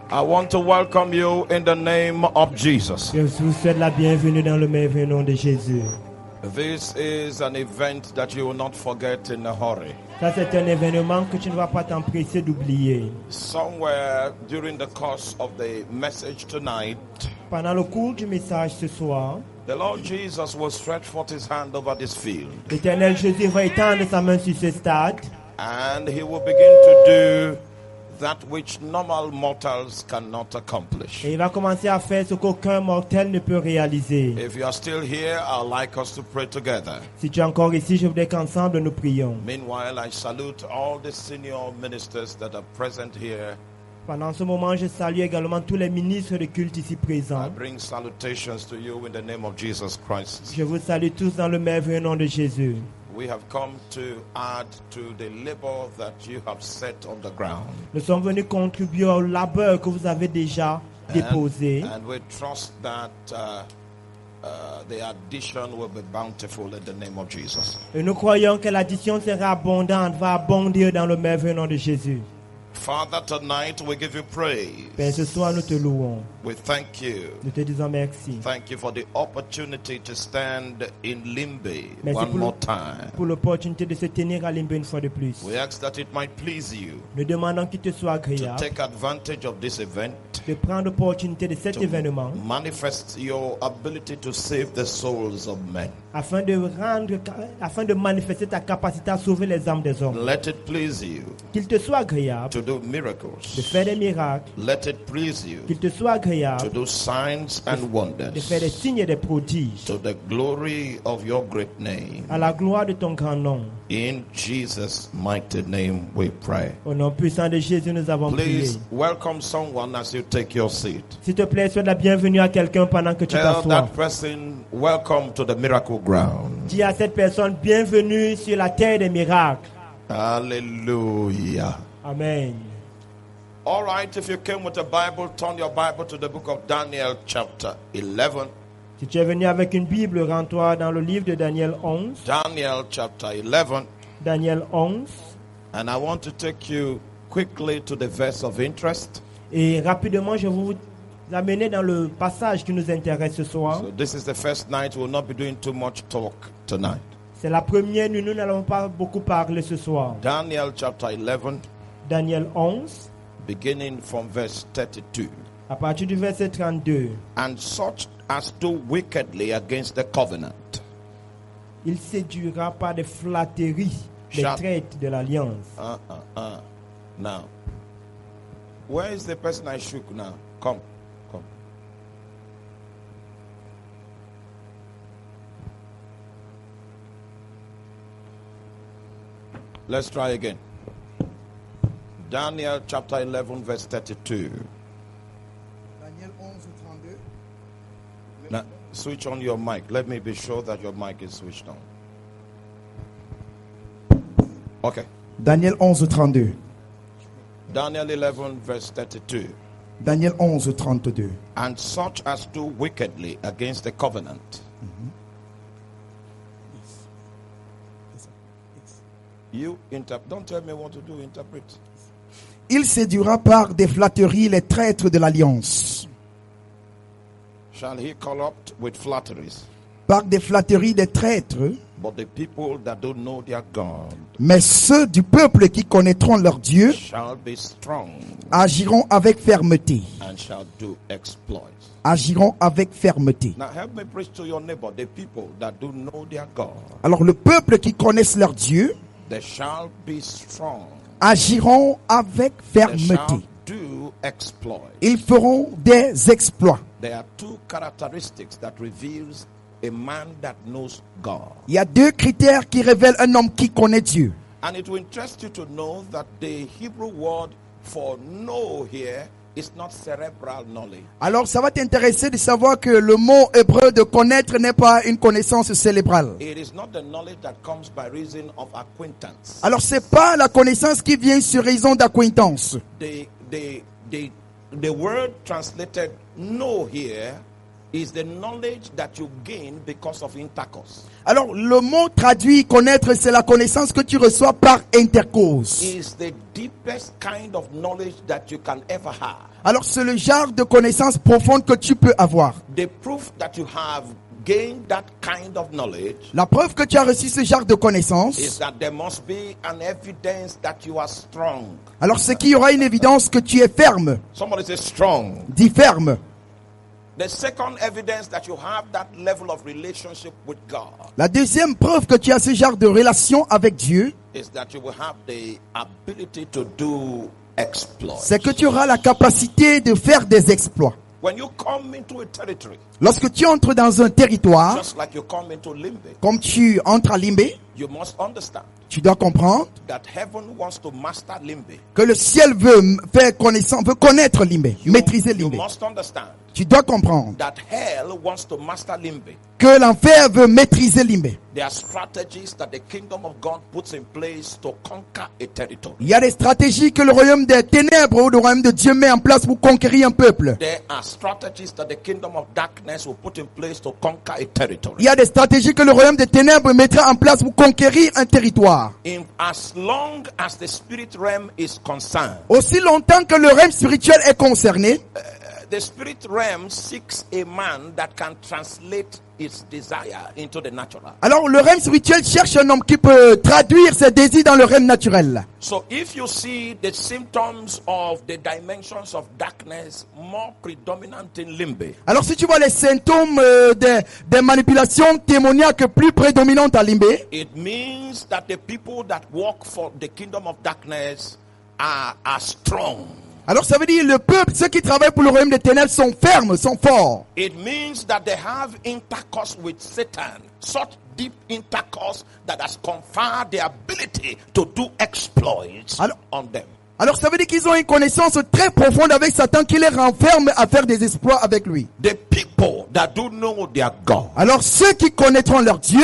I want to welcome you in the name of Jesus. Je vous souhaite la bienvenue dans le merveilleux nom de Jésus. This is an event that you will not forget in a hurry. Ça, c'est un événement que tu ne vas pas t'empresser d'oublier. Somewhere during the course of the message tonight, Pendant le cours du message ce soir, the Lord Jesus will stretch forth his hand over this field, l'Éternel Jésus va étendre sa main sur ce stade and he will begin to do that which normal mortals cannot accomplish. et il va commencer à faire ce qu'aucun mortel ne peut réaliser. If you are still here, I'd like us to pray together. Si tu es encore ici, je voudrais qu'ensemble nous prions. Meanwhile, I salute all the senior ministers that are present here. Pendant ce moment, je salue également tous les ministres de culte ici I présents. bring salutations to you in the name of Jesus Christ. Je vous salue tous dans le merveilleux nom de Jésus. We have come to add to the labor that you have set on the ground. Nous sommes venus contribuer au labeur que vous avez déjà déposé. And we trust that the addition will be bountiful in the name of Jesus. Et nous croyons que l'addition sera abondante, va abondir dans le merveilleux nom de Jésus. Father, tonight we give you praise. Père, ce soir, nous te louons. We thank you. Nous te disons merci. Thank you for the opportunity to stand in Limbe Merci one pour more time. pour l'opportunité de se tenir à Limbe une fois de plus. We ask that it might please you Nous demandons qu'il te soit to agréable take advantage of this event, de prendre l'opportunité de cet to événement manifest your ability to save the souls of men. afin de manifester ta capacité à sauver les âmes des hommes. Let it please you Qu'il te soit agréable to do de miracles. faire des miracles. Let it please you Qu'il te soit to agréable do signs and de faire des wonders signes et des prodiges to the glory of your great name. à la gloire de ton grand nom. In Jesus' mighty name we pray. Au nom puissant de Jésus, nous avons prié. Please welcome someone as you take your seat. S'il te plaît, souhaite la bienvenue à quelqu'un pendant que tu Tell t'assois. that person, welcome to the miracle ground. Dis à cette personne, bienvenue sur la terre des miracles. Hallelujah. Amen. All right, if you came with a Bible, turn your Bible to the book of Daniel chapter 11. Si tu es venu avec une Bible, rends-toi dans le livre de Daniel 11. Daniel chapter 11. Daniel 11. And I want to take you quickly to the verse of interest. Et rapidement, je vais vous amener dans le passage qui nous intéresse ce soir. So this is the first night. We'll not be doing too much talk tonight. C'est la première nuit, nous n'allons pas beaucoup parler ce soir. Daniel chapter 11, Daniel 11, beginning from verse 32. à partir du verset 32. And such as do wickedly against the covenant Il séduira par des flatteries, des Shall- traites de l'alliance. Now, where is the person I shook now? Come. Let's try again. Daniel chapter 11 verse 32. Daniel 11, 32. Now, switch on your mic. Let me be sure that your mic is switched on. Okay. Daniel 11, 32. Daniel 11 verse 32. Daniel 11, 32. And such as do wickedly against the covenant. Don't tell me what to do, interpret. Il séduira par des flatteries les traîtres de l'alliance. Shall he corrupt with flatteries? Par des flatteries des traîtres, But the people that don't know their God mais ceux du peuple qui connaîtront leur Dieu shall be strong agiront avec fermeté. and shall do exploits. Agiront avec fermeté. Now help me preach to your neighbor, the people that don't know their God. Alors le peuple qui connaissent leur Dieu They shall be strong. agiront avec They shall fermeté. do exploits. Ils feront des exploits. There are two characteristics that reveals a man that knows God. Il y a deux critères qui révèlent un homme qui connaît Dieu. And it will interest you to know that the Hebrew word for know here is not cerebral knowledge. Alors ça va t'intéresser de savoir que le mot hébreu de connaître n'est pas une connaissance cérébrale. It is not the knowledge that comes by reason of acquaintance. Alors c'est pas la connaissance qui vient sur raison d'acquaintance. The word translated know here is the knowledge that you gain because of intercourse. Alors, le mot traduit connaître, c'est la connaissance que tu reçois par intercourse. Is the deepest kind of knowledge that you can ever have. Alors, c'est le genre de connaissance profonde que tu peux avoir. The proof that you have gained that kind of knowledge La preuve que tu as reçu ce genre de connaissance, is that there must be an evidence that you are strong. alors c'est qu'il y aura une évidence que tu es ferme. Somebody say strong. Dis ferme. The second evidence that you have that level of relationship with God La deuxième preuve que tu as ce genre de relation avec Dieu, is that you will have the ability to do exploits. c'est que tu auras la capacité de faire des exploits. When you come into a territory, Lorsque tu entres dans un territoire, just like you come into Limbe, comme tu entres à Limbé, you must understand tu dois comprendre that heaven wants to master Limbe. que le ciel veut faire connaissance, veut connaître Limbé, maîtriser You Limbé. must understand Tu dois comprendre that hell wants to master Limbe. que l'enfer veut maîtriser Limbé. There are strategies that the kingdom of God puts in place to conquer a territory. Il y a des stratégies que le royaume des ténèbres ou le royaume de Dieu met en place pour conquérir un peuple. There are strategies that the kingdom of darkness will put in place to conquer a territory. Il y a des stratégies que le royaume des ténèbres mettra en place pour conquérir un territoire. As long as the spirit realm is concerned, Aussi longtemps que le règne spirituel est concerné, the spirit realm seeks a man that can translate its desire into the natural. alors le règne spirituel cherche un homme qui peut traduire ses désirs dans le règne naturel. So if you see the symptoms of the dimensions of darkness more predominant in Limbe, Alors si tu vois les symptômes des manipulations démoniaques plus prédominantes à Limbé, it means that the people that work for the kingdom of darkness are strong. alors ça veut dire le peuple, ceux qui travaillent pour le royaume des ténèbres sont fermes, sont forts. It means that they have intercourse with Satan, such deep intercourse that has conferred the ability to do exploits on them. Alors ça veut dire qu'ils ont une connaissance très profonde avec Satan qui les renferme à faire des exploits avec lui. The people that do know their God. Alors ceux qui connaîtront leur Dieu,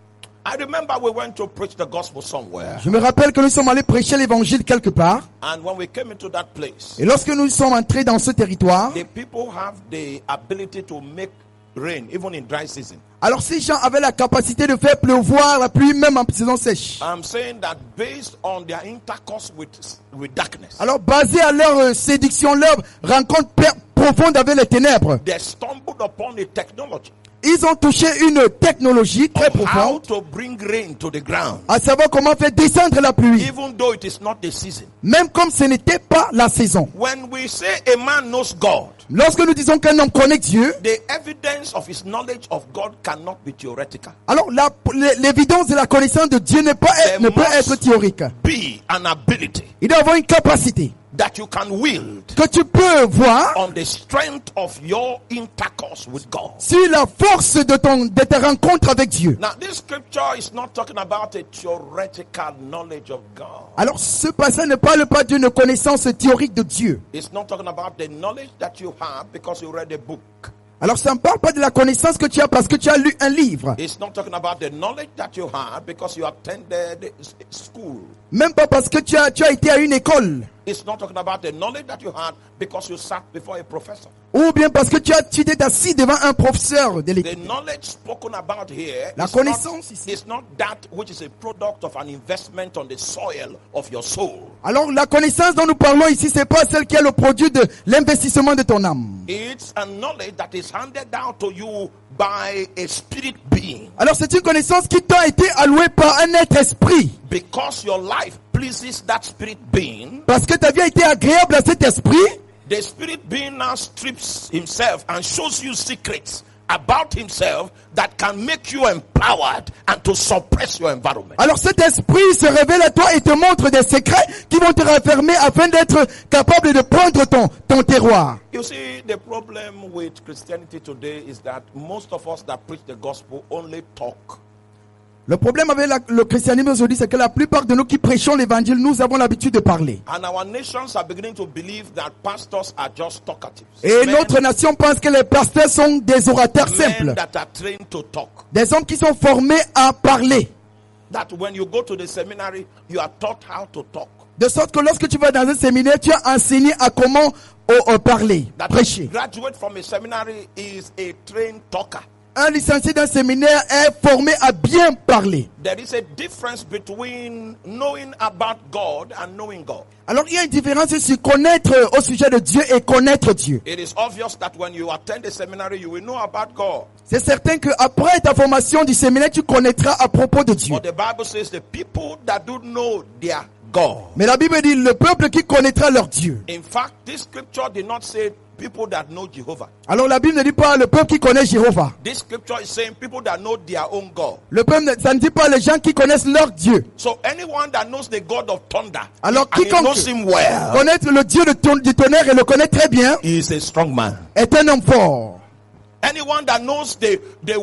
I remember we went to preach the gospel somewhere. je me rappelle que nous sommes allés prêcher l'évangile quelque part. And when we came into that place, Et lorsque nous sommes entrés dans ce territoire, the people have the ability to make rain even in dry season. alors ces gens avaient la capacité de faire pleuvoir la pluie même en saison sèche. I'm saying that based on their intercourse with darkness, Alors basé à leur séduction, leur rencontre profonde avec les ténèbres, they stumbled upon a technology ils ont touché une technologie très of how profonde, to bring rain to the ground, à savoir comment faire descendre la pluie, even though it is not the season. même comme ce n'était pas la saison. When we say a man knows God, Lorsque nous disons qu'un homme connaît Dieu, the evidence of his knowledge of God cannot be theoretical. alors l'évidence de la connaissance de Dieu ne peut être théorique. Be an ability Il doit avoir une capacité that you can wield que tu peux voir on the strength of your intercourse with God. sur la force de ta rencontre avec Dieu. Now, this scripture is not talking about a theoretical knowledge of God. Alors ce passage ne parle pas d'une connaissance théorique de Dieu. It's not talking about the knowledge that you have because you read a book. Alors ça ne parle pas de la connaissance que tu as parce que tu as lu un livre. It's not talking about the knowledge that you have because you attended school. Même pas parce que tu as été à une école. It's not talking about the knowledge that you had because you sat before a professor. Ou bien parce que tu t'es assis devant un professeur de The l'école. knowledge spoken about here La connaissance ici. is not that which is a product of an investment on the soil of your soul. Alors la connaissance dont nous parlons ici, c'est pas celle qui est le produit de l'investissement de ton âme. It's a knowledge that is handed down to you by a spirit being. Alors c'est une connaissance qui t'a été allouée par un être esprit. Because your life pleases that spirit being, Parce que ta vie a été agréable à cet esprit. the spirit being now strips himself and shows you secrets about himself that can make you empowered and to suppress your environment. Alors cet esprit se révèle à toi et te montre des secrets qui vont te renfermer afin d'être capable de prendre ton terroir. You see, the problem with Christianity today is that most of us that preach the gospel only talk. Le problème avec le christianisme aujourd'hui, c'est que la plupart de nous qui prêchons l'évangile, nous avons l'habitude de parler. And our nations are beginning to believe that pastors are just talkatives. Et notre nation pense que les pasteurs sont des orateurs Men simples. that are trained to talk. Des hommes qui sont formés à parler. That when you go to the seminary, you are taught how to talk. De sorte que lorsque tu vas dans un séminaire, tu as enseigné à comment au parler, That prêcher. graduate from a seminary is a trained talker. Un licencié d'un séminaire est formé à bien parler. There is a difference between knowing about God and knowing God. Alors il y a une différence sur connaître au sujet de Dieu et connaître Dieu. It is obvious that when you attend a seminary, you will know about God. C'est certain qu'après ta formation du séminaire, tu connaîtras à propos de Dieu. But the Bible says the people that don't know their God. Mais la Bible dit le peuple qui connaîtra leur Dieu. In fact, this scripture did not say people that know Jehovah. Alors la Bible ne dit pas le peuple qui connaît Jéhovah. This scripture is saying people that know their own God. Le peuple, ça ne dit pas les gens qui connaissent leur Dieu. So anyone that knows the God of thunder, Alors and he quiconque knows him well, connaître le Dieu du tonnerre et le connaît très bien, is a strong man. est un homme fort. Anyone that knows the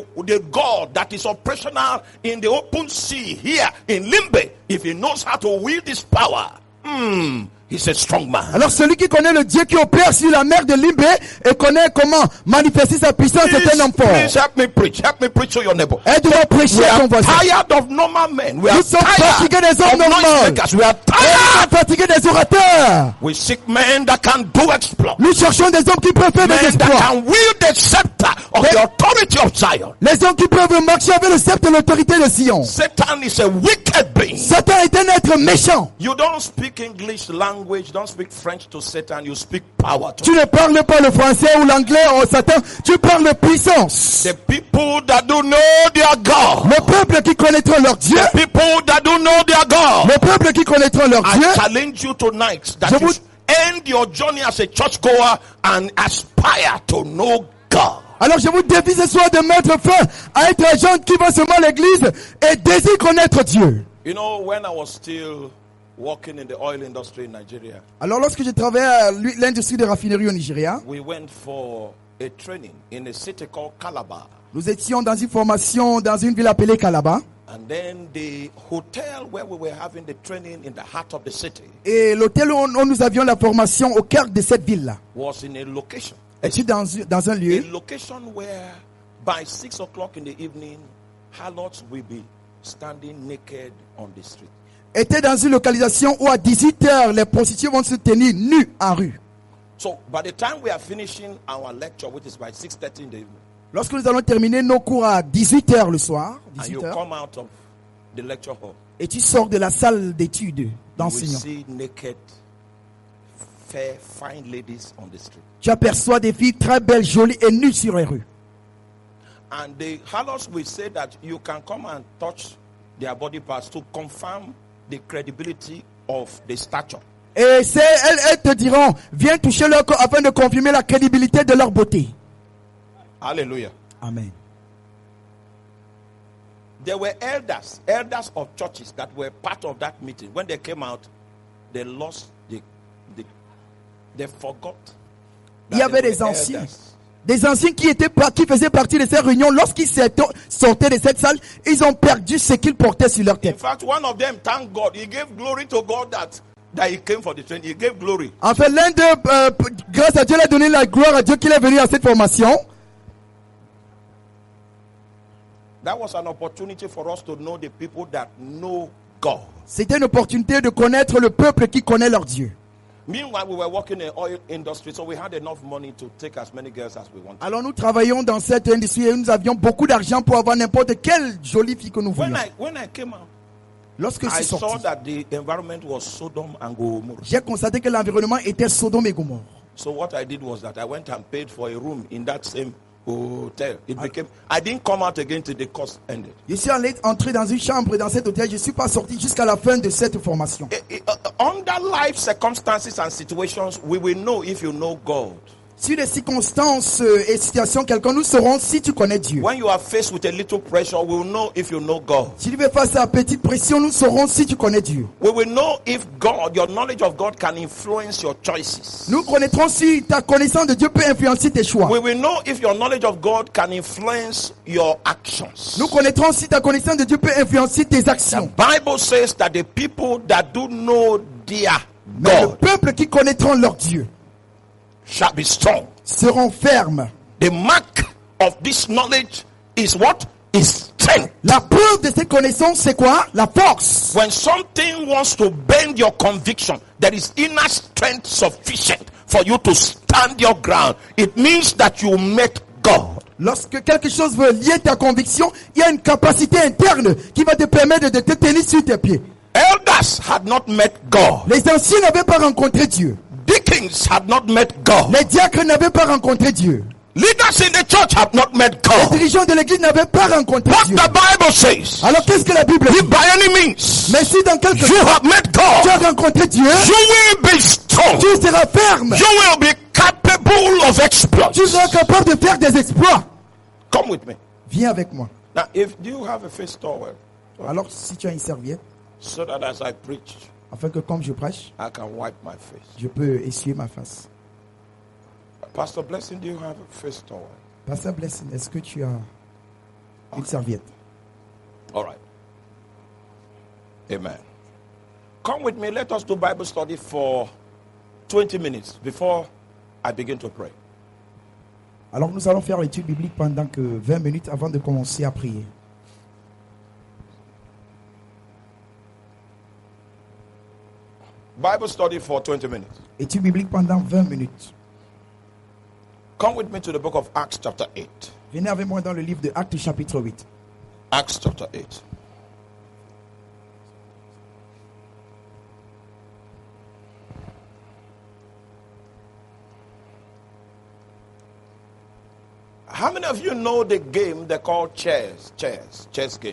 God that is operational in the open sea here in Limbe, if he knows how to wield this power, he's a strong man. Alors celui qui connaît le Dieu qui opère sur la mer de Limbe et connaît comment manifester sa puissance est un homme fort. Please help me preach to your neighbor. Aide-moi à prêcher We à ton are voisin. tired of normal men. We are Nous sommes tired fatigués des of hommes normaux. noisemakers. We are Et tired. fatigués des orateurs. We seek men that can do exploits. Nous cherchons des hommes qui peuvent faire des Men that exploits. can wield the scepter of the authority of Zion. Les hommes qui peuvent marcher avec le sceptre de l'autorité de Sion. Satan is a wicked being. Satan est un être méchant. You don't speak English language, don't speak French to Satan, you speak power to Tu ne parles pas le français ou l'anglais au Satan, tu parles de puissance. the people that do know their God. Le peuple qui connaîtra leur Dieu, The people that do know their God. le peuple qui connaîtra leur I Dieu, challenge you tonight that Je you vous- end your journey as a churchgoer and aspire to know God. alors je vous défie ce soir de mettre fin à être un gens qui vont seulement à l'église et désirent connaître Dieu. You know, when I was still working in the oil industry in Nigeria, Alors lorsque je travaillais à l'industrie de raffinerie au Nigeria, we went for a training in a city called Calabar. nous étions dans une formation dans une ville appelée Calabar. And then the hotel where we were having the training in the heart of the city Et l'hôtel où nous avions la formation au cœur de cette ville-là was in a location. était dans un A lieu location where by 6 o'clock in the evening, harlots will be standing naked on the street. était dans une localisation où à 18h les prostituées vont se tenir nues en rue. So by the time we are finishing our lecture, which is by 6:30 in the evening, Lorsque nous allons terminer nos cours à 18h le soir, and you 18h, come out of the lecture hall, et tu sors de la salle d'études you will d'enseignants, see naked, fair, fine ladies on the street. tu aperçois des filles très belles, jolies et nues sur les rues. And the harlots will say that you can come and touch their body parts to confirm the credibility of the stature. Et elles te diront, viens toucher leur corps afin de confirmer la crédibilité de leur beauté. Hallelujah. Amen. There were elders of churches that were part of that meeting. When they came out, they lost they forgot. Il y avait des anciens. Des anciens qui faisaient partie de ces réunions, lorsqu'ils sortaient de cette salle, ils ont perdu ce qu'ils portaient sur leur In tête. fact, one of them thanked God. He gave glory to God that he came for the training. He gave glory. En fait, l'un d'eux, grâce à Dieu, il a donné la gloire à Dieu qu'il est venu à cette formation. That was an opportunity for us to know the people that know God. C'était une opportunité de connaître le peuple qui connaît leur Dieu. Meanwhile, we were working in the oil industry, so we had enough money to take as many girls as we wanted. Alors nous travaillons dans cette industrie et nous avions beaucoup d'argent pour avoir n'importe quelle jolie fille que nous voulions. When I came out, Lorsque je I suis saw sorti, that the environment was Sodom and Gomorrah. j'ai constaté que l'environnement était Sodome et Gomorrhe. So what I did was that I went and paid for a room in that same hotel. I didn't come out again till the course ended. Je suis allé entrer dans une chambre dans cet hôtel. Je ne suis pas sorti jusqu'à la fin de cette formation. Under life circumstances and situations, we will know if you know God. Sur les circonstances et situations quelconques, nous saurons si tu connais Dieu. When you are faced with a little pressure, we will know if you know God. Si tu fais face à la petite pression, nous saurons si tu connais Dieu. We will know if God, your knowledge of God can influence your choices. Nous connaîtrons si ta connaissance de Dieu peut influencer tes choix. We will know if your knowledge of God can influence your actions. Nous connaîtrons si ta connaissance de Dieu peut influencer tes actions. The Bible says that the people that do know their Mais le God peuple qui connaîtront leur Dieu shall be strong. seront fermes. The mark of this knowledge is what? Is strength. La preuve de cette connaissance, c'est quoi? La force. When something wants to bend your conviction, there is inner strength sufficient for you to stand your ground, it means that you met God. Lorsque quelque chose veut lier ta conviction, il y a une capacité interne qui va te permettre de te tenir sur tes pieds. Elders had not met God. Les anciens n'avaient pas rencontré Dieu. Deacons had not met God. Les diacres n'avaient pas rencontré Dieu. Leaders in the church have not met Les God. dirigeants de l'église n'avaient pas rencontré What Dieu. the Bible says, Alors qu'est-ce que la Bible dit? if by any means Mais si dans quelque you chose have met tu God, as rencontré Dieu, you will be strong. tu seras ferme. You will be capable of exploits. Tu seras capable de faire des exploits. Come with me. Viens avec moi. Now, if do you have a face towel, Alors si tu as une serviette, so that as I preach, afin que comme je prêche, I can wipe my face. je peux essuyer ma face. Pastor Blessing, do you have a face towel? Pasteur Blessing, est-ce que tu as une serviette? All right. Amen. Come with me. Let us do Bible study for 20 minutes before I begin to pray. Alors nous allons faire l'étude biblique pendant que 20 minutes avant de commencer à prier. Bible study for 20 minutes. Étude biblique pendant 20 minutes. Come with me to the book of Acts chapter 8. Venez avec moi dans le livre de Actes chapitre 8. Acts chapter 8. How many of you know the game they call chess game?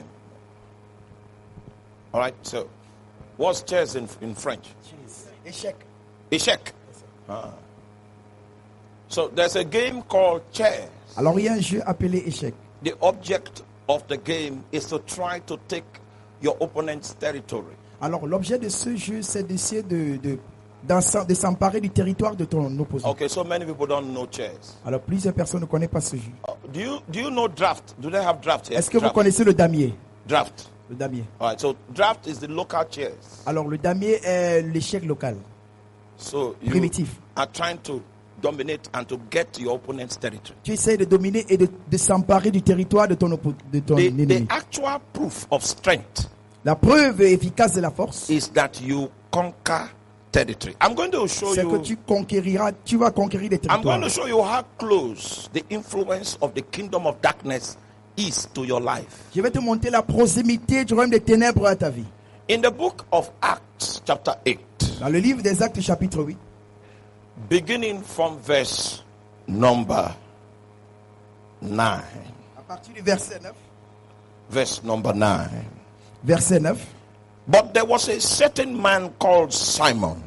All right, so what's chess in French? Échec. Échec. Ah. So there's a game called chess. Alors il y a un jeu appelé échec. The object of the game is to try to take your opponent's territory. Alors l'objet de ce jeu, c'est d'essayer de s'emparer du territoire de ton opposant. Okay, so many people don't know chess. Alors plusieurs personnes ne connaissent pas ce jeu. Do you know draft? Do they have draft here? Est-ce que vous Draft. connaissez le damier? Draft. Le damier. All right, so draft is the local chess. Alors le damier est l'échec local, So you primitif. are trying to dominate and to get to your opponent's territory. Tu essaies de dominer et de s'emparer du territoire de ton The ennemi. actual proof of strength La preuve efficace de la force, is that you conquer territory. I'm going to show c'est que you. tu vas conquérir des I'm going territoires. to show you how close the influence of the kingdom of darkness is to your life. Je vais te montrer la proximité du royaume des ténèbres à ta vie. In the book of Acts, chapter 8, Dans le livre des Actes chapitre 8, beginning from verse number 9. à partir du verset 9, Verse number 9. verset 9, But there was a certain man called Simon,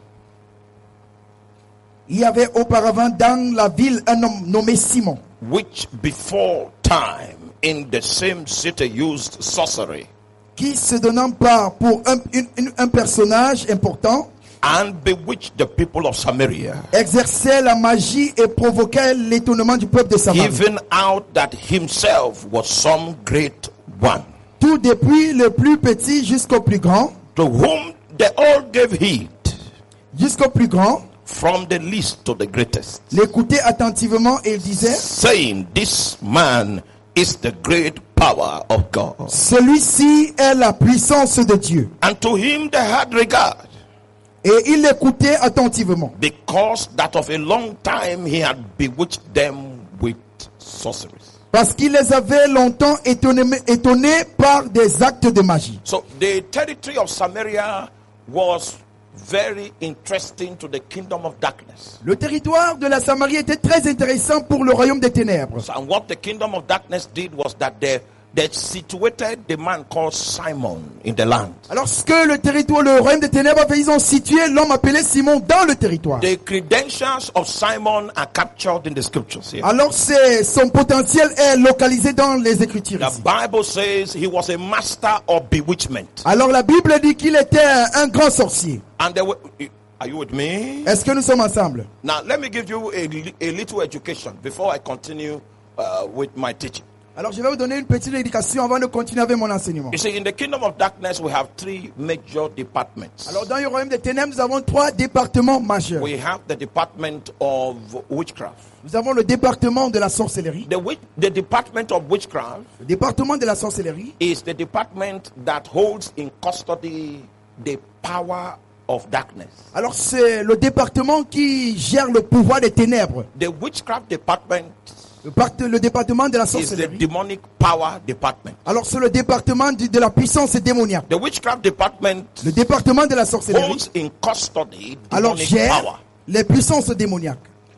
il y avait auparavant dans la ville un homme nommé Simon, which before time in the same city used sorcery qui se donnant part pour un personnage important, and bewitched the people of Samaria, exerçait la magie et provoquait l'étonnement du peuple de Samarie. giving out that himself was some great one, Tout depuis le plus petit jusqu'au plus grand, to whom they all gave heed, jusqu'au plus grand, from the least to the greatest, l'écoutaient attentivement et il disait, saying, This man is the great power of God. celui-ci est la puissance de Dieu. And to him they had regard, Et il l'écoutait attentivement. because that of a long time he had bewitched them with sorceries. Parce qu'il les avait longtemps étonnés par des actes de magie. So the territory of Samaria was very interesting to the kingdom of darkness. Le territoire de la Samarie était très intéressant pour le royaume des ténèbres. So, and what the kingdom of darkness did was that they situated the man called Simon in the land. Alors ce que le royaume des ténèbres a fait, ils ont situé l'homme appelé Simon dans le territoire. The credentials of Simon are captured in the scriptures here. Alors son potentiel est localisé dans les Écritures The ici. Bible says he was a master of bewitchment. Alors la Bible dit qu'il était un grand sorcier. And they were, are you with me? Est-ce que nous sommes ensemble? Now let me give you a little education before I continue with my teaching. Alors je vais vous donner une petite éducation avant de continuer avec mon enseignement. You see, in the kingdom of darkness, we have three major departments. Alors dans le royaume des ténèbres, nous avons 3 départements majeurs. We have the department of witchcraft. Nous avons le département de la sorcellerie. The department of witchcraft Le département de la sorcellerie is the department that holds in custody the power of darkness. Alors c'est le département qui gère le pouvoir des ténèbres. The witchcraft department Le département de la is the sorcellerie. demonic power department. Alors c'est le département de la puissance démoniaque. The witchcraft department Le département de la sorcellerie. holds in custody Alors demonic gère power. les puissances démoniaques.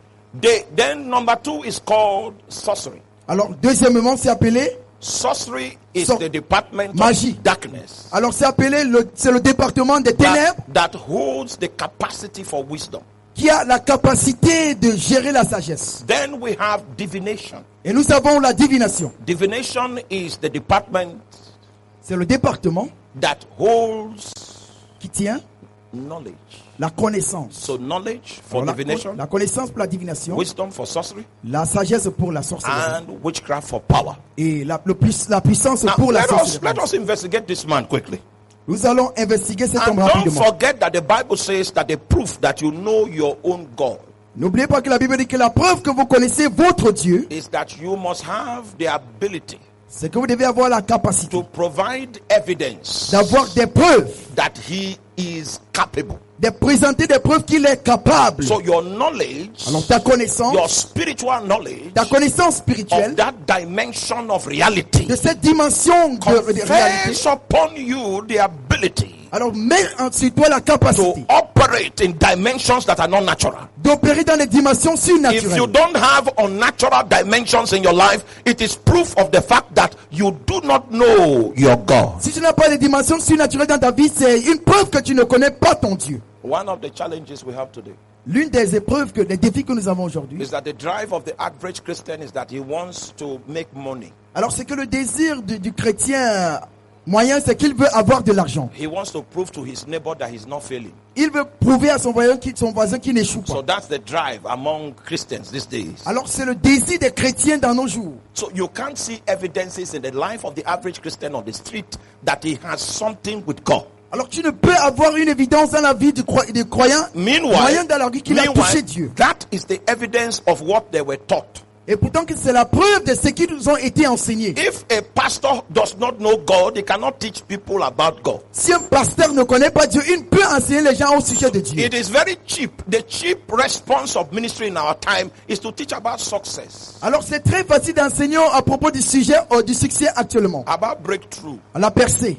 Then number 2 is called sorcery. Alors deuxièmement c'est appelé. Sorcery is So- the department Magie. of darkness Alors c'est appelé c'est le département des ténèbres that holds the capacity for wisdom. qui a la capacité de gérer la sagesse. Then we have divination. Et nous avons la divination. Divination is the department C'est le département that holds qui tient knowledge. la connaissance. So knowledge for Alors, divination, la connaissance pour la divination, wisdom for sorcery, la sagesse pour la sorcellerie and witchcraft for power. et la puissance Now, pour la let us sorcellerie. investigate this man quickly. Nous allons investiguer cet And homme don't rapidement. forget that the Bible says that the proof that you know your own God N'oubliez pas que la Bible dit que la preuve que vous connaissez votre Dieu, is that you must have the ability c'est que vous devez avoir la capacité to provide evidence d'avoir des preuves, that he is capable. de présenter des preuves qu'il est capable. So your knowledge, Alors ta your connaissance, spiritual knowledge ta connaissance of spirituelle that dimension of reality de cette dimension de réalité, confers upon you the ability alors mets sur toi la to capacité operate in dimensions that are not natural. d'opérer dans les dimensions If you surnaturelles. don't have unnatural dimensions in your life, it is proof of the fact that you do not know your God. Si tu n'as pas de dimensions surnaturelles dans ta vie, c'est une preuve que tu ne connais pas ton Dieu. One of the challenges we have today L'une des épreuves, des défis que nous avons aujourd'hui, is that the drive of the average Christian is that he wants to make money. alors c'est que le désir du chrétien moyen, c'est qu'il veut avoir de l'argent. He wants to prove to his neighbor that he's not failing. Il veut prouver à son voisin qu'il n'échoue So pas. that's the drive among Christians these days. Alors c'est le désir des chrétiens dans nos jours. So you can't see evidences in the life of the average Christian on the street that he has something with God. Alors tu ne peux avoir une évidence dans la vie du croyant, moyen dans la vie qu'il a touché Dieu. that is the evidence of what they were taught. Et pourtant que c'est la preuve de ce qui nous ont été enseignés. If a pastor does not know God, he cannot teach people about God. Si un pasteur ne connaît pas Dieu, il peut enseigner les gens au sujet de Dieu. It is very cheap. The cheap response of ministry in our time is to teach about success, Alors c'est très facile d'enseigner à propos du sujet du succès actuellement. about breakthrough. La percée.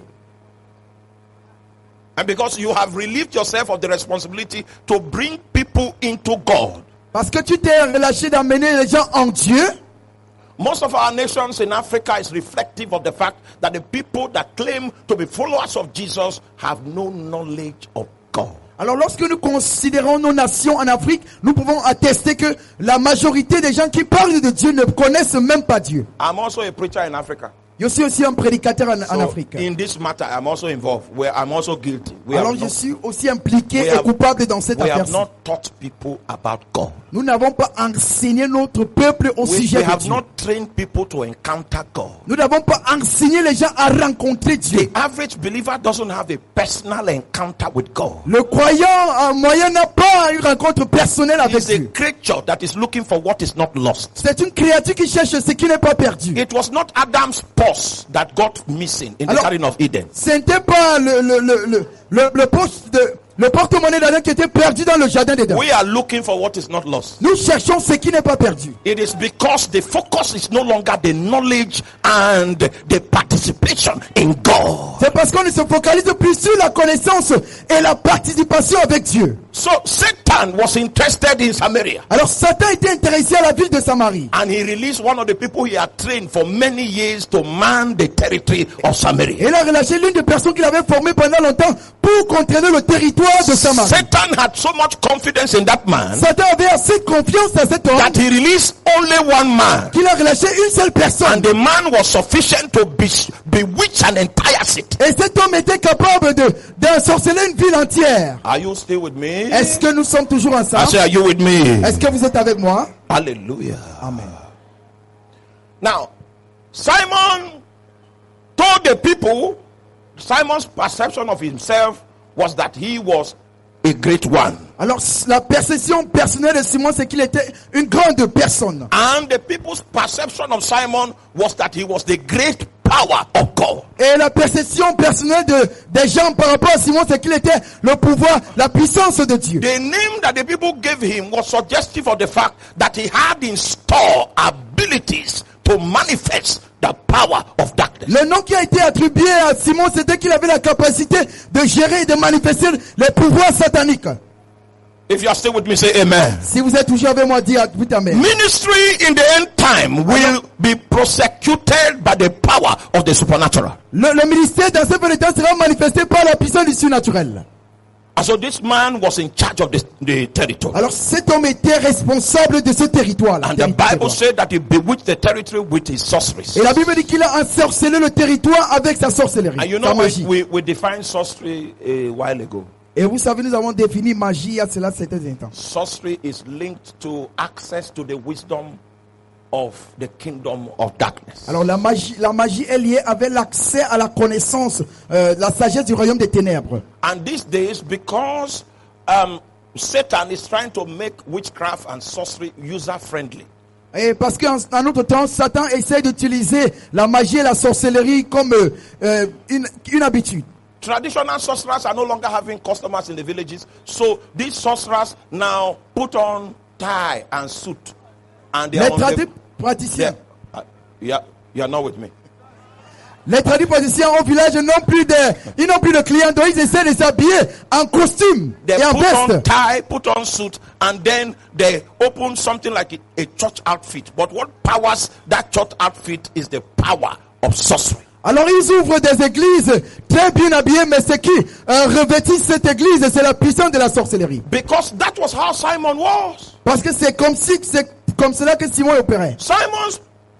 And because you have relieved yourself of the responsibility to bring people into God. Parce que tu t'es relâché d'amener les gens en Dieu. Most of our nations in Africa is reflective of the fact that the people that claim to be followers of Jesus have no knowledge of God. Alors lorsque nous considérons nos nations en Afrique, nous pouvons attester que la majorité des gens qui parlent de Dieu ne connaissent même pas Dieu. I'm also a preacher in Africa. Je suis aussi un prédicateur en So Afrique. in this matter, I'm also involved. Where I'm also guilty. Alors je suis aussi impliqué we et have- coupable dans cette We affaire. have not taught people about God. Nous n'avons pas enseigné notre peuple au We sujet de have Dieu. not trained people to encounter God. Nous n'avons pas enseigné les gens à rencontrer Dieu. The average believer doesn't have a personal encounter with God. Le croyant moyen n'a pas une rencontre personnelle avec He's a Dieu. creature that is looking for what is not lost. C'est une créature qui cherche ce qui n'est pas perdu. It was not Adam's purse that got missing in the Alors- Garden of Eden. Ce n'était pas le porte-monnaie d'Adam qui était perdu dans le jardin d'Éden. We are looking for what is not lost. Nous cherchons ce qui n'est pas perdu. It is because the focus is no longer the knowledge and the participation in God. C'est parce qu'on ne se focalise plus sur la connaissance et la participation avec Dieu. So Satan was interested in Samaria, Alors Satan était intéressé à la ville de Samarie. and he released one of the people he had trained for many years to man the territory of Samaria. Et il a relâché l'une des personnes qu'il avait formées pendant longtemps pour contrôler le territoire de Samarie. Satan had so much confidence in that man Satan avait assez de confiance dans cet homme that he released only one man, qu'il a relâché une seule personne. and the man was sufficient to bewitch an entire city. Et cet homme était capable d'ensorceler une ville entière. Are you still with me? Est-ce que nous sommes toujours I ensemble? say, are you with me? Est-ce que vous êtes avec moi? Hallelujah. Amen. Now, Simon told the people, Simon's perception of himself was that he was a great one. Alors la perception personnelle de Simon, c'est qu'il était une grande personne. And the people's perception of Simon was that he was the great power power of God. Et la perception personnelle des gens par rapport à Simon, c'est qu'il était le pouvoir, la puissance de Dieu. The name that the people gave him was suggestive of the fact that he had in store abilities to manifest the power of darkness. Le nom qui a été attribué à Simon, c'était qu'il avait la capacité de gérer et de manifester les pouvoirs sataniques. If you are still with me, say amen. Si vous êtes toujours avec moi, dites amen. Ministry in the end time will be prosecuted by the power of the supernatural. Le ministère dans ce temps sera manifesté par la puissance du surnaturel. And so this man was in charge of the territory. Alors cet homme était responsable de ce territoire. And the Bible said that he bewitched the territory with his sorceries. Et la Bible dit qu'il a ensorcelé le territoire avec sa sorcellerie. And you know, we defined sorcery a while ago. Et vous savez, nous avons défini magie il y a cela certains instants. Sorcery is linked to access to the wisdom of the kingdom of darkness. Alors la magie est liée avec l'accès à la connaissance, la sagesse du royaume des ténèbres. And these days, because Satan is trying to make witchcraft and sorcery user-friendly. Et parce qu'en notre temps, Satan essaie d'utiliser la magie et la sorcellerie comme une habitude. Traditional sorcerers are no longer having customers in the villages, so these sorcerers now put on tie and suit, and they Les praticiens. Yeah, you are not with me. Les praticiens au village n'ont plus de clients, donc ils essaient de s'habiller en costume They et en put veste. on tie, put on suit, and then they open something like a church outfit. But what powers that church outfit is the power of sorcery. Alors ils ouvrent des églises très bien habillées, mais ce qui revêtit cette église, c'est la puissance de la sorcellerie. Because that was how Simon was. Parce que c'est comme cela que Simon opérait. Simon's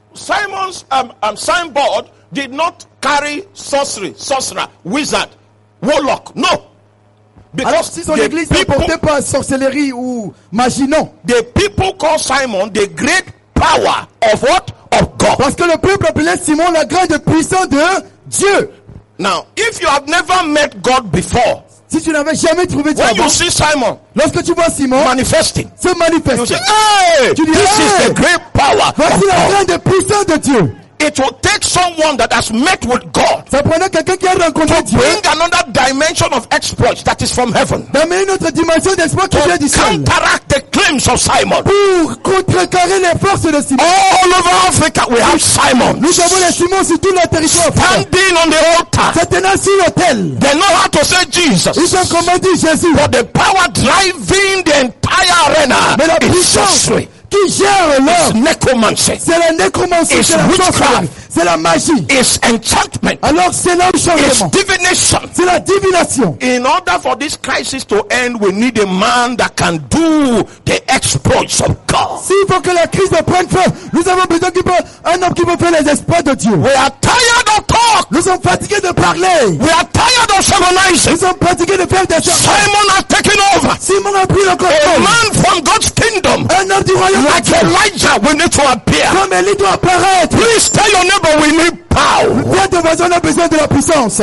signboard did not carry sorcerer, wizard, warlock. No. Alors si son église ne portait pas sorcellerie ou magie, non. The people call Simon the great power of what? Of God. Parce que le peuple appelait Simon la grande puissance de Dieu. Now, if you have never met God before, si tu n'avais jamais trouvé Dieu when avant, you see Simon lorsque tu vois Simon manifesting, se you manifester, say, hey, tu dis, this hey, is the great power voici of la God. grande puissance de Dieu. It will take someone that has met with God Ça prenait quelqu'un qui a rencontré Dieu, bring another dimension of exploits that is from heaven d'amener une autre dimension d'espoir qui vient to du ciel, counteract the claims of Simon. pour contrecarrer les forces de Simon. All over Africa, we have Simon Nous avons les Simons sur tout le territoire. standing on the altar. C'est tenant sur l'autel. They know how to say Jesus, Ils ont comment dire Jésus. but the power driving the entire arena Mais la is puissance sorcery, qui gère it's l'homme, necromancy, c'est la nécromancie, It's c'est la witchcraft. sorcellerie, c'est la magie. it's enchantment, Alors c'est it's l'enchantement, divination. c'est la divination. In order for this crisis to end, we need a man that can do the exploits of God. S'il faut que la crise prenne fin, nous avons besoin un homme qui peut faire les exploits de Dieu. We are tired of talk. Nous sommes fatigués de parler. We are tired of sermonizing. Nous sommes fatigués de faire des sermons. Simon has taken over. Simon a pris le A contrôle. man from God's kingdom, Un homme du royaume de like Dieu. Elijah, we need to appear. Comme Élie doit apparaître. Please tell your neighbor we need power. Viens de voisin, on a besoin de la puissance.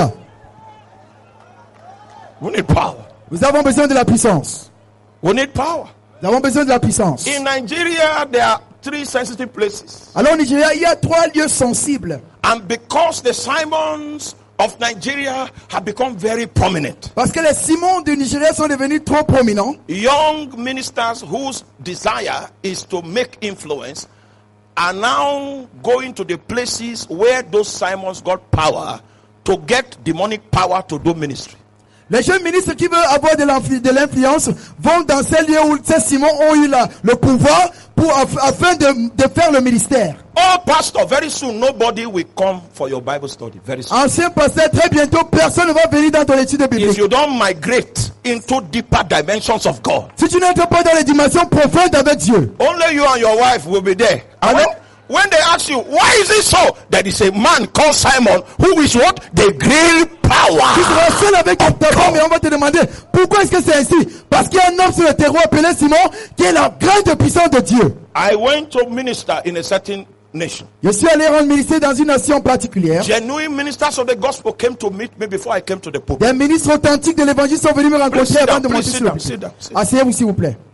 We need power. Nous avons besoin de la puissance. We need power. Nous avons besoin de la puissance. In Nigeria, there are 3 sensitive places. Alors au Nigeria, il y a 3 lieux sensibles. And because the Simons of Nigeria have become very prominent, Parce que les Simons du Nigeria sont devenus trop prominents. young ministers whose desire is to make influence are now going to the places where those Simons got power to get demonic power to do ministry. Les jeunes ministres qui veulent avoir de l'influence vont dans ces lieux où ces Simons ont eu le pouvoir afin de faire le ministère. Oh, pastor, very soon nobody will come for your Bible study. Very soon. Ancien pasteur, très bientôt, personne ne va venir dans ton étude If biblique. you don't migrate into deeper dimensions of God, Si tu n'entres pas dans les dimensions profondes avec Dieu, only you and your wife will be there. And when they ask you, why is it so? There is a man called Simon who is what? The great tu power. seras seul avec ta femme et on va te demander pourquoi est-ce que c'est ainsi. Parce qu'il y a un homme sur le terreau appelé Simon qui est la grande puissance de Dieu. I went to minister in a certain nation. Je suis allé rendre ministère dans une nation particulière. Genuine ministers of the gospel came to meet me before I came to the pulpit. Des ministres authentiques de l'évangile sont venus me rencontrer avant de monter Sit sur le down, pulpit. sit down, sit down. Asseyez-vous s'il vous plaît.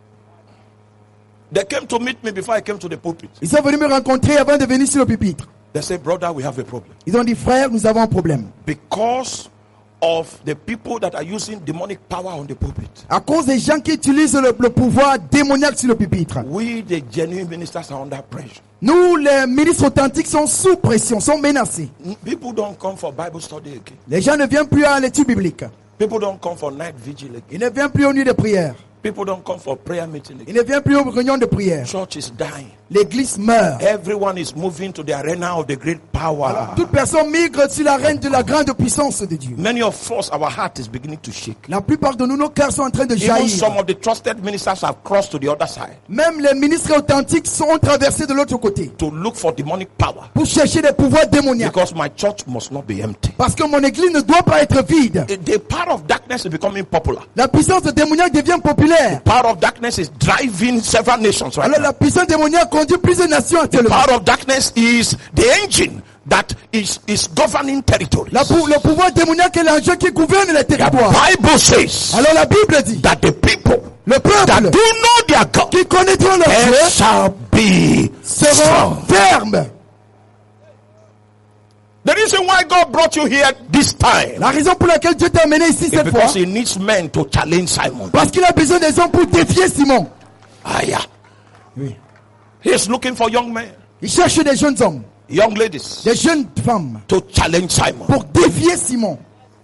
They came to meet me before I came to the pulpit. Ils sont venus me rencontrer avant de venir sur le pupitre. They say, brother, we have a problem. Ils ont dit, frère, nous avons un problème. Because of the people that are using demonic power on the pulpit. À cause des gens qui utilisent le pouvoir démoniaque sur le pupitre. We, the genuine ministers, are under pressure. Nous, les ministres authentiques, sont sous pression, sont menacés. People don't come for Bible study again. Les gens ne viennent plus à l'étude biblique. People don't come for night vigil again. Ils ne viennent plus aux nuits de prière. People don't come for prayer meeting again. Ils ne viennent plus aux réunions de prière. Church is dying. L'église meurt. Everyone is moving to the arena of the great power. Toute personne migre sur l'arène de la grande puissance de Dieu. Many of us, our heart is beginning to shake. La plupart de nous, nos cœurs sont en train de Even jaillir. some of the trusted ministers have crossed to the other side Même les ministres authentiques sont traversés de l'autre côté to look for demonic power. pour chercher des pouvoirs démoniaques. Because my church must not be empty. Parce que mon église ne doit pas être vide. The power of darkness is becoming popular. La puissance démoniaque devient populaire. Power of darkness is driving several nations right Alors now. la puissance démoniaque conduit plusieurs nations actuellement. Power of darkness is the engine that is governing territories. Le pouvoir démoniaque est l'enjeu qui gouverne les The territoires. Bible says Alors la Bible dit, that the people le that peuple do know their God qui connaîtront leur they Dieu shall be seront strong. fermes. The reason why God brought you here this time La raison pour laquelle Dieu t'a amené ici is cette fois, because He needs men to challenge Simon. parce qu'il a besoin des hommes pour défier Simon. Ah, yeah. Oui. He's looking for young men, Il cherche des jeunes hommes, young ladies des jeunes femmes to challenge Simon. pour défier Simon.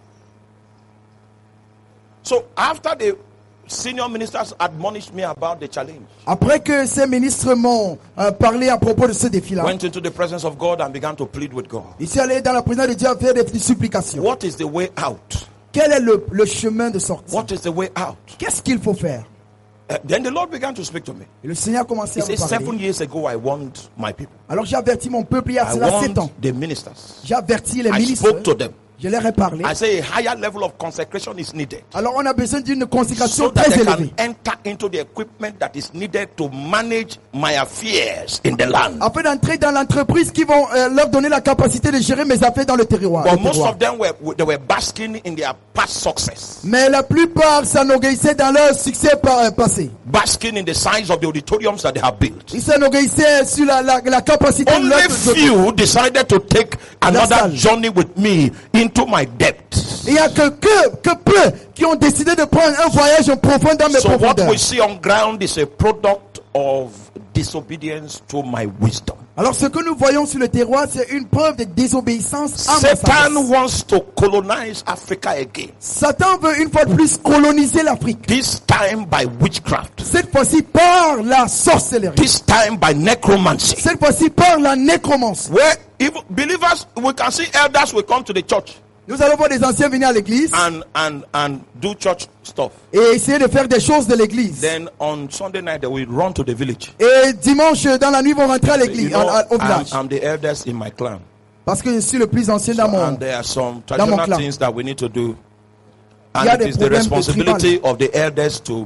So after the senior ministers admonished me about the challenge, Après que ces ministres m'ont parlé à propos de ce défi-là, went into the presence of God and began to plead with God. il s'est allé dans la présence de Dieu faire des supplications. What is the way out? Quel est le chemin de sortie? What is the way out? Qu'est-ce qu'il faut faire? Then the Lord began to speak to me. Et le Seigneur a commencé He à me said, 7 parler. years ago, I warned my people. Alors j'ai averti mon peuple il y a I cela 7 ans. warned the ministers. J'ai averti les I ministres. spoke to them. Je leur ai parlé. I say a higher level of consecration is needed Alors on a besoin d'une consécration so that très they can élevée. enter into the equipment that is needed to manage my affairs in the land. Afin d'entrer dans l'entreprise qui vont leur donner la capacité de gérer mes affaires dans le terroir. But most of them were basking in their past success, Mais la plupart s'enorgueillissaient dans leur succès passé. basking in the size of the auditoriums that they have built. Ils s'enorgueillissaient sur la capacité de Only leur... few decided to take another salle. journey with me into my depths. Il y a que peu qui ont décidé de prendre un voyage en profond dans mes So what profondeurs. we see on ground is a product of disobedience to my wisdom. Alors ce que nous voyons sur le terroir, c'est une preuve de désobéissance à ma Satan sagesse. wants to colonize Africa again. Satan veut une fois de plus coloniser l'Afrique. This time by witchcraft. Cette fois-ci par la sorcellerie. This time by necromancy. Cette fois-ci par la nécromancie. Where even believers, we can see elders will come to the church Nous allons voir des anciens venir à l'église and do church stuff. et essayer de faire des choses de l'église. Then on Sunday night they will run to the village. Et dimanche dans la nuit, ils vont rentrer à You l'église, know, au village. I'm the eldest in my clan. Parce que je suis le plus ancien dans mon... And there are some dans mon traditional clan. things that we need to do. Il y a And it des is the problèmes de responsibility of the elders to,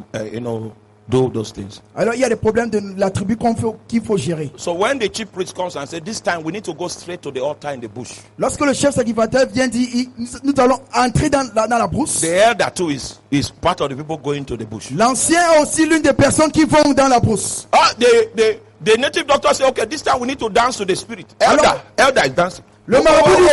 do those things. Alors il y a des problèmes de la tribu qu'il faut gérer. So when the chief priest comes and says, this time we need to go straight to the altar in the bush. Lorsque le chef sacrificateur vient dire, nous allons entrer dans la brousse. The elder too is part of the people going to the bush. L'ancien est aussi l'une des personnes qui vont dans la brousse. The native doctor say, okay, this time we need to dance to the spirit. Alors- Elder is dancing. Le marabout dit,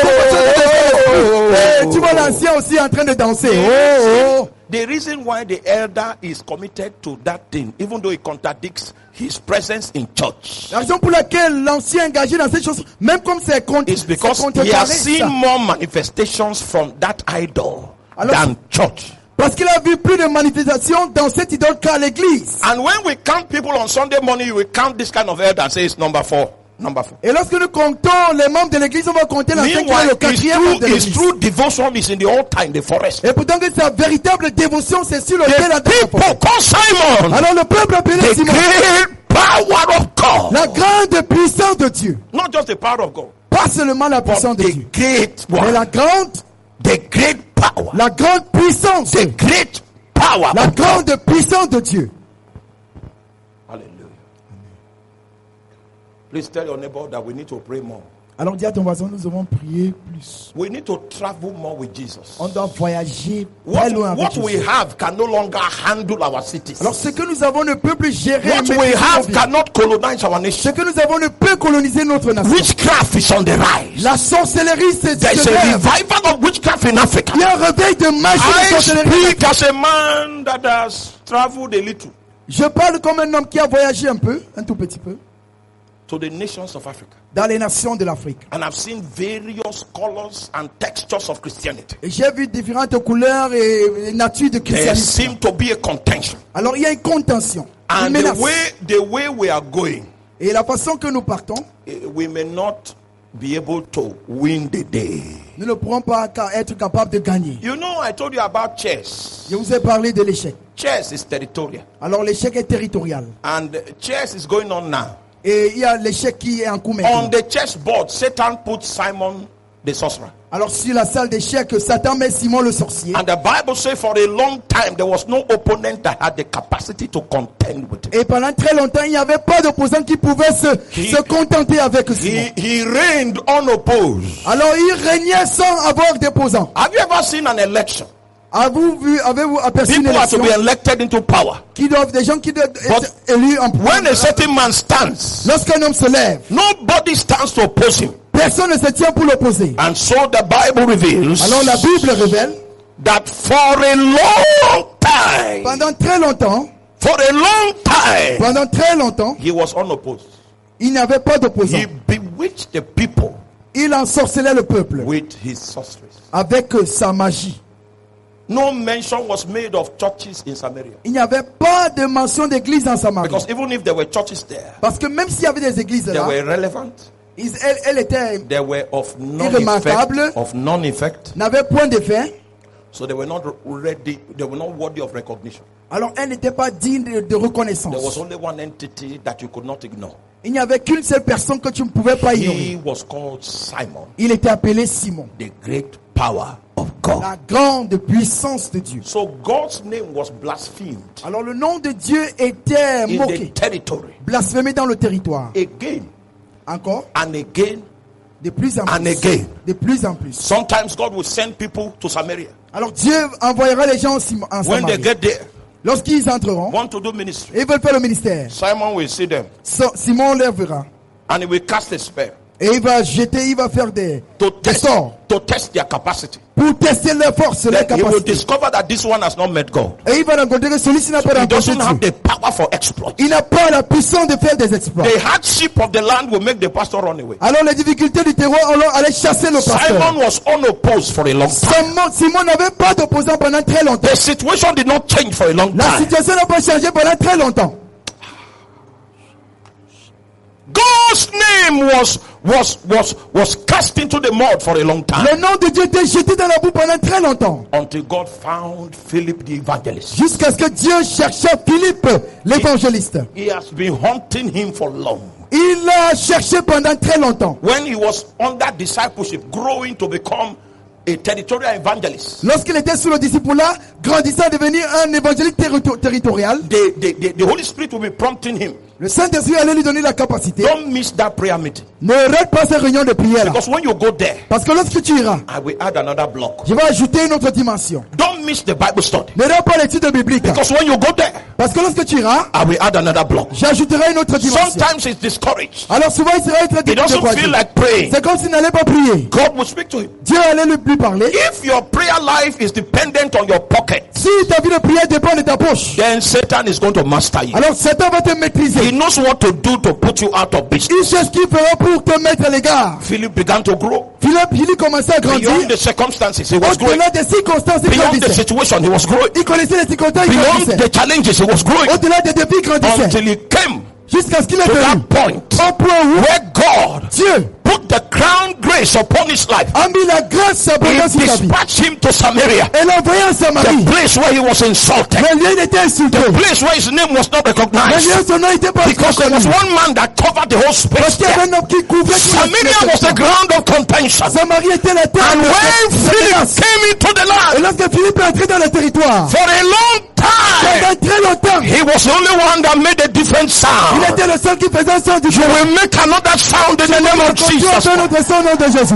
tu vois l'ancien aussi en train de danser. The reason why the elder is committed to that thing, even though it contradicts his presence in church, La raison pour laquelle l'ancien est engagé dans cette chose, même comme c'est is because he has seen more manifestations from that idol Alors- than church. parce qu'il a vu plus de manifestations dans cette idole qu'à l'église. And when we count people on Sunday morning, you will count this kind of elder and say it's number 4. Et lorsque nous comptons les membres de l'église, on va compter l'ancien qui est Meanwhile, le quatrième membre de his l'église. true devotion is in the altar in the forest. Et pourtant que sa véritable dévotion, c'est sur le ciel The people call Simon Alors le peuple appelé the Simon, great power of God. la grande puissance de Dieu. Not just the power of God, Pas seulement la but puissance de the Dieu, great mais one. la The great power. puissance, The great power. la of God. grande puissance de Dieu. Hallelujah. Please tell your neighbor that we need to pray more. Alors dis à ton voisin, nous devons prier plus. We need to travel more with Jesus. On doit voyager très loin avec What we Jésus. have can no longer handle our cities. Alors ce que nous avons ne peut plus gérer. What maîtriser we nos have vies. cannot colonize our nation. Ce que nous avons ne peut coloniser notre nation. Witchcraft is on the rise. La sorcellerie, c'est There's a revival of witchcraft in Africa. Il y a un réveil de magie de I sorcellerie. speak as a man that has traveled a little Je parle comme un homme qui a voyagé un peu, un tout petit peu, to the nations of Africa. dans les nations de l'Afrique. And I've seen various colors and textures of Christianity. Et j'ai vu différentes couleurs et natures de There christianisme. seems to be a contention. Alors il y a une contention, une And menace. the way we are going, Et la façon que nous partons, we may not be able to win the day. nous ne pourrons pas être capables de gagner. You know, I told you about chess. Je vous ai parlé de l'échec. Chess is territorial. Alors l'échec est territorial. And chess is going on now. Et il y a l'échec qui est en cours maintenant. On the chessboard, Satan put Simon the sorcerer. Alors sur la salle d'échecs, Satan met Simon le sorcier. And the Bible says for a long time there was no opponent that had the capacity to contend with him. Et pendant très longtemps, il n'y avait pas d'opposant qui pouvait se contenter avec Simon. He reigned unopposed. Alors il régnait sans avoir d'opposant. Have you ever seen an election? Avez-vous aperçu une People have to élection be elected into power. des gens qui doivent être élus en When a certain man stands, Lorsqu'un homme se lève, nobody stands to oppose him. personne ne se tient pour l'opposer. And so the Bible reveals Alors la Bible révèle, that for a long time, pendant très longtemps, he was unopposed. il n'y avait pas d'opposant. He bewitched the people Il ensorcelait le peuple with his sorceries. avec sa magie. No mention was made of churches in Samaria. Il n'y avait pas de mention d'église en Samarie. Because even if there were churches there, Parce que même s'il y avait des églises they là, were irrelevant. elle était They were of Irremarquable. non-effect. n'avait point d'effet. So they were not ready, they were not worthy of recognition. Alors elle n'était pas digne de There was reconnaissance. only one entity that you could not ignore. Il n'y avait qu'une seule personne que tu ne pouvais pas He ignorer. was called Simon, Il était appelé Simon, the great power of God. la grande puissance de Dieu. So God's name was blasphemed Alors le nom de Dieu était in the moqué, territory blasphémé dans le territoire. again Encore, and again. de plus en And plus. again. De plus en plus. Sometimes God will send people to Samaria. Alors Dieu envoyera les gens en When they Samarie. get there, Lorsqu'ils entreront, want to do ministry, ils veulent faire le ministère. Simon will see them Simon les verra. and he will cast a spell Et il va jeter, il va faire des sorts to test their capacity. pour tester leur force, leur Then he will capacité. discover that this one has not met God. Et il va rencontrer que celui-ci n'a pas He rencontré doesn't have Dieu. the power for exploit. Il n'a pas la puissance de faire des exploits. The hardship of the land will make the pastor run away. Alors les difficultés du terroir allaient chasser le pasteur. Simon was unopposed for a long time. Simon n'avait pas d'opposant pendant très longtemps. The situation did not change for a long La time. situation n'a pas changé pendant très longtemps. God's name was cast into the mud for a long time. Le nom de Dieu était jeté dans la boue pendant très longtemps. Until God found Philip the evangelist. Jusqu'à ce que Dieu cherchait Philippe, l'évangéliste. He has been hunting him for long. Il l'a cherché pendant très longtemps. When he was under discipleship, growing to become a territorial evangelist, Lorsqu'il était sous le discipulat, grandissant à devenir un évangéliste territorial, the Holy Spirit will be prompting him. le Saint-Esprit allait lui donner la capacité. Don't miss that prayer meeting. Ne rate pas ces réunions de prière là. Because when you go there, Parce que lorsque tu iras, I will add another block. je vais ajouter une autre dimension. Don't miss the Bible study. Ne rate pas l'étude biblique. Because when you go there, Parce que lorsque tu iras, I will add another block. j'ajouterai une autre dimension. Sometimes he's discouraged. Alors souvent il serait très He doesn't feel like praying. C'est comme s'il n'allait pas prier. God will speak to him. Dieu allait lui parler. If your prayer life is dependent on your pocket, Si ta vie de prière dépend de ta poche, then Satan is going to master you. alors Satan va te maîtriser. He knows what to do to put you out of Il business. sait ce qu'il fera pour te mettre à l'égard. Philip began to grow. Philippe, il commençait à grandir. Beyond the circumstances, he was growing. Au-delà des circonstances, il Beyond the grandissait. situation, he was growing. Il connaissait les circonstances, il Beyond grandissait. the challenges, he was growing. Au-delà des défis, il grandissait. Until he came Jusqu'à ce qu'il ait to venu that point au point où where God Dieu put the crown grace upon his life. a mis la grâce abondante He sur sa vie. dispatched him to Samaria, Et l'a envoyé en the Samarie. place where he was insulted, Le lieu était insulté. the place where his name was not Le recognized. lieu, son nom n'était pas Because there was reconnu. one man that covered the whole Parce space qu'il y avait there. un homme qui couvrait tout Samaria was the ground of contention. Samarie était la terre. And de- when Philip came into the Et land, lorsque Philippe est entré dans le territoire, for a long time, pendant très longtemps, he He was the only one that made a different Il sound. était le seul qui faisait un son You différent. will make another sound in the name of Continue à Jesus. faire notre son au nom de Jésus.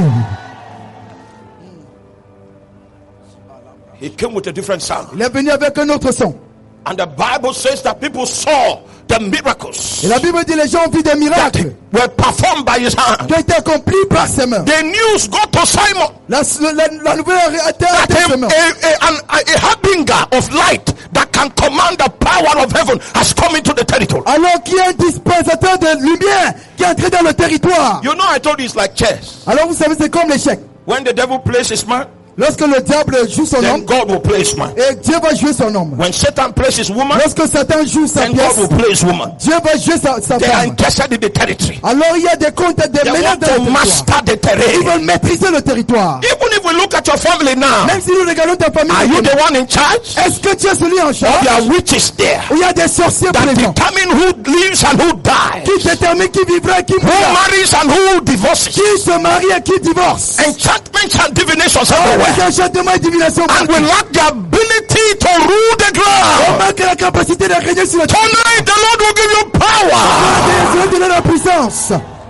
He came with a different sound. Il est venu avec un autre son. And the Bible says that people saw the miracles Et la Bible dit les gens ont vu des that miracles were performed by his hand. qui ont été accomplis par ses mains. The news got to Simon La nouvelle a été that à ses mains. a harbinger of light that can command the power of heaven has come into the territory. Alors qu'il y a un dispensateur de lumière qui est entré dans le territoire. You know, I told you it's like chess. Alors vous savez, c'est comme l'échec. When the devil plays his man, Lorsque le diable joue son then homme, God will play his man. et Dieu va jouer son homme. When Satan plays his woman, Lorsque Satan joue sa then God pièce, will play his woman. Dieu va jouer sa They are femme. interested in the territory. Alors il y a des comptes, des They mélanges want dans le to territoire. master the Ils terrain. veulent maîtriser le territoire. Even if we look at your family now, Même si nous regardons ta famille, are you the one in charge? est-ce que tu es celui en Or charge? there are witches there Ou il y a des sorciers that présents determine who lives and who dies, qui déterminent qui vivra et qui who mourra, marries and who divorces, qui se marie et qui divorce. enchantments and divinations Les everywhere. enchantements et divinations. And we lack the ability to rule the On ground. manque la capacité de régner sur le territoire. Tonight the Lord will give you power. Dieu va donner la puissance.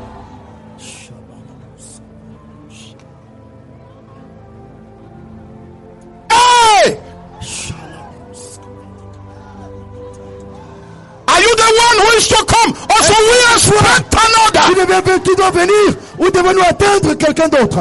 Hey! Are you the one who is to come? Also we expect another. Qui doit venir ou devons-nous attendre quelqu'un d'autre?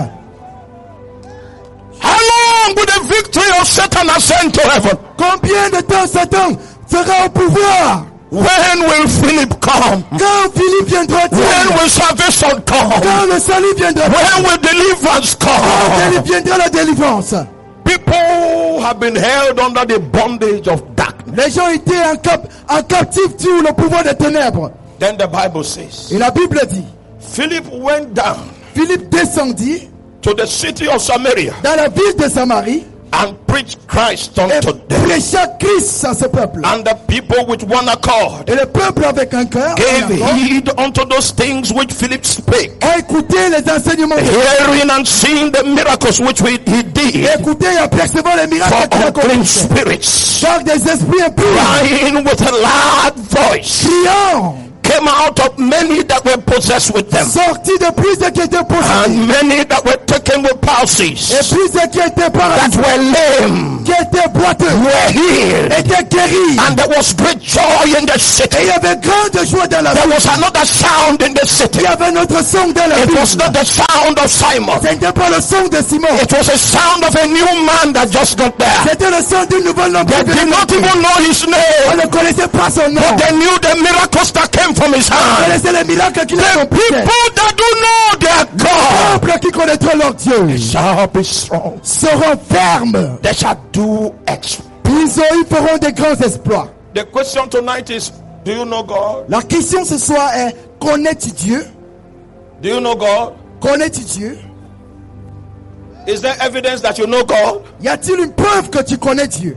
How long will the victory of Satan ascend to heaven? Combien de temps Satan sera au pouvoir? When will Philip come? Quand Philippe viendra When will salvation come? Quand le salut viendra? When will deliverance Quand come? viendra la délivrance? People have been held under the bondage of darkness. Les gens étaient en captif sous le pouvoir des ténèbres. Then the Bible says, Et la Bible dit, Philip went down Philippe descendit to the city of Samaria dans la ville de Samarie and preached Christ et unto them. prêcha Christ à ce peuple. And the people with one accord Et le peuple avec un cœur gave en accord, heed unto those things which Philip spake, a écouté les enseignements, hearing and seeing the miracles which he did. écouté et apercevant les miracles For qu'il a unclean accomplis. spirits, Par des esprits impurs, crying with a loud voice, criant, came out of many that were possessed with them, sortis de plus de qui étaient possédés, and many that were taken with et palsies, plus de qui étaient that paralysés, were lame, qui étaient boiteux, were healed, étaient guéris. and there was great joy in the Et il city. y avait grande joie dans la There ville. was another sound in the city. Il y avait notre son dans la It was ville. not the sound of Simon. Ce n'était pas le son de Simon. It was a sound of a new man that just got there. C'était le son d'une nouvelle homme. They did not even know his On name, ne connaissait pas son nom. but they knew the miracles that came from his On hand. connaissait les miracles qu'il The accomplissait. people that do know their God Les peuples qui connaîtront leur Dieu shall be strong. seront fermes. They shall do exploits. Ils feront des grands exploits. The question tonight is, do you know God? La question ce soir est, connais-tu Dieu? Do you know God? Connais-tu Dieu? Is there evidence that you know God? Y a-t-il une preuve que tu connais Dieu?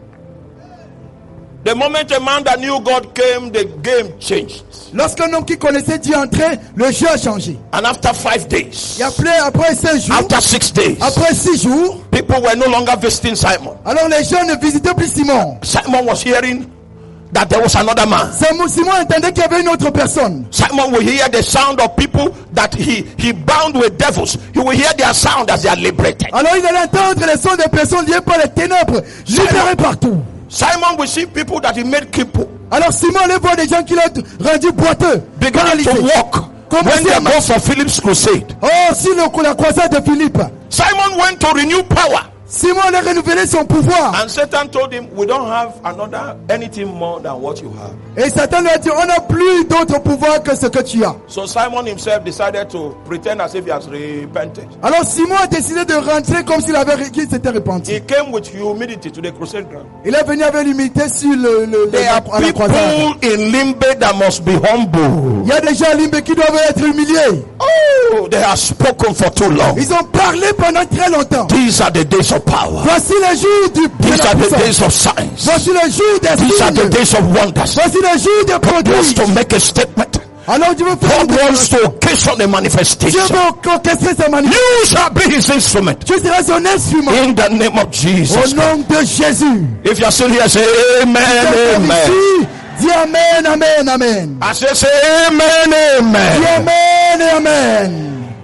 The moment a man that knew God came, the game changed. Lorsqu'un homme qui connaissait Dieu entrait, le jeu a changé. And after 5 days, Et après 5 jours, after 6 days, après 6 jours, people were no longer visiting Simon. alors les gens ne visitaient plus Simon. Simon was hearing that there was another man. Simon entendait qu'il y avait une autre personne. Simon will hear the sound of people that he bound with devils. He will hear their sound as they are liberated. Alors il allait entendre les sons des personnes liées par les ténèbres, libérées partout. Simon will see people that he made cripple Alors Simon allait voir des gens qu'il a rendus boiteux, beginning paralysés. to walk when Commencer à they go for Philip's crusade. Oh, si la croisade de Philippe. Simon went to renew power, Simon allait renouveler son pouvoir. and Satan told him, "We don't have anything more than what you have." Et Satan lui a dit, on n'a plus d'autre pouvoir que ce que tu as. So Simon himself decided to pretend as if he has repented. Alors Simon a décidé de rentrer comme qu'il s'était repenti. He came with humility to the crusade ground. Il est venu avec l'humilité sur There are à la croisade. people in Limbe that must be humble. Il y a des gens à Limbe qui doivent être humiliés. Oh, they have spoken for too long. Ils ont parlé pendant très longtemps. These are the days of power. Voici les jours de These la are the puissance. days of signs. Voici les jours des These are the signes. days of wonders. Voici les jours des God wants prodiges. to make a statement Alors Dieu veut faire God wants to occasion a Dieu manifestation. veut orchestrer sa manifestation. You shall be his instrument. Tu seras son instrument. In the name of Au Jesus. nom de Jésus. If you're still here, say amen, amen. Ici, dis amen, amen, amen. I say amen, Dis amen. amen et amen.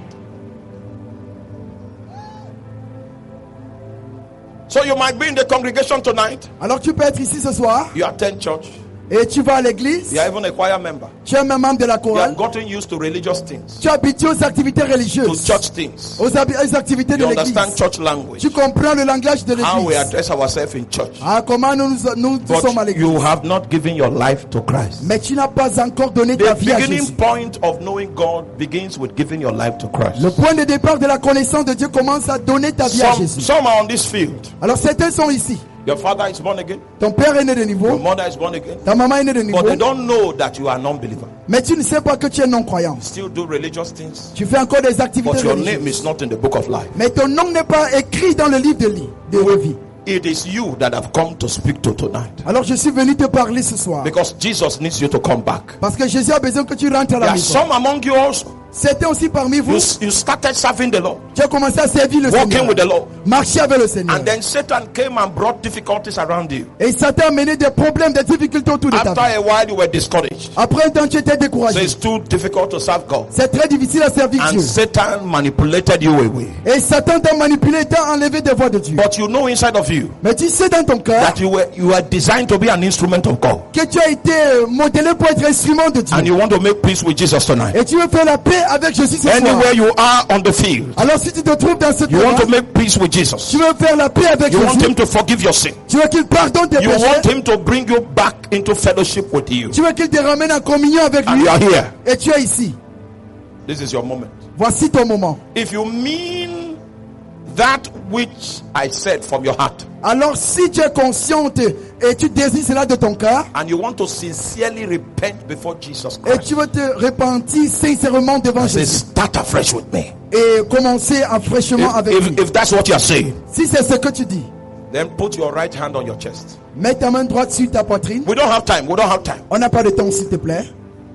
So you might be in the congregation tonight. Alors tu peux être ici ce soir You attend church. et tu vas à l'église. You are even a choir member. Tu es même membre de la You chorale. have gotten used to religious things, Tu es habitué aux activités to religieuses, church things. aux activités de You l'église. understand church language, Tu comprends le langage de how we l'église. address ourselves in church. Ah, comment nous sommes à But l'église. you have not given your life to Christ. Mais tu n'as pas encore donné ta The vie à beginning Jésus. point of knowing God begins with giving your life to Christ. Le point de départ de la connaissance de Dieu commence à donner ta vie à Jésus. Some are on this field. Alors certains sont ici. Your father is born again. Ton père est né de Your niveau. mother is born again. Ta maman est née de niveau. But they don't know that you are a non-believer. Mais tu ne sais pas que tu es non-croyant. Still do religious things. Tu fais encore des activités But your name religieuses. is not in the book of life. Mais ton nom n'est pas écrit dans le livre de vie. It is you that have come to speak to tonight. Alors je suis venu te parler ce soir. Because Jesus needs you to come back. Parce que Jésus a besoin que tu rentres à There la are maison. some among you also. C'était aussi parmi vous. You started serving the Lord, Tu as commencé à servir le walking Seigneur. with the Lord. Marcher avec le Seigneur. And then Satan came and brought difficulties around you. Et Satan a mené des problèmes, des difficultés autour de ta After vie. a while, you were discouraged. Après un temps, tu étais So découragé. it's too difficult to serve God. C'est très difficile à servir And Dieu. Satan manipulated you away. Et Satan t'a manipulé, t'a enlevé des voies de Dieu. But you know inside of you Mais tu sais dans ton cœur that you were designed to be an instrument of God. que tu as été modelé pour être instrument de Dieu. And you want to make peace with Jesus tonight. Et tu veux faire la paix avec Jésus ce soir. Anywhere you are on the field, Alors si tu te trouves dans ce you want to terrain, make peace with Jesus. tu veux faire la paix avec You want Jésus. him to forgive your sin. Tu veux qu'il pardonne tes You want péchés. him to bring you back into fellowship with you. Tu veux qu'il te ramène en communion avec And lui. you are here. Et tu es ici. This is your moment. Voici ton moment. If you mean that which I said from your heart, Alors si tu es consciente et tu désires cela de ton cœur, and you want to sincerely repent before Jesus et Christ, tu veux te repentir sincèrement devant say, Jésus start afresh with me. et commencer fraîchement avec lui. If that's what you are saying, Si c'est ce que tu dis, then put your right hand on your chest. mets ta main droite sur ta poitrine. We don't have time. We don't have time. On n'a pas de temps, s'il te plaît.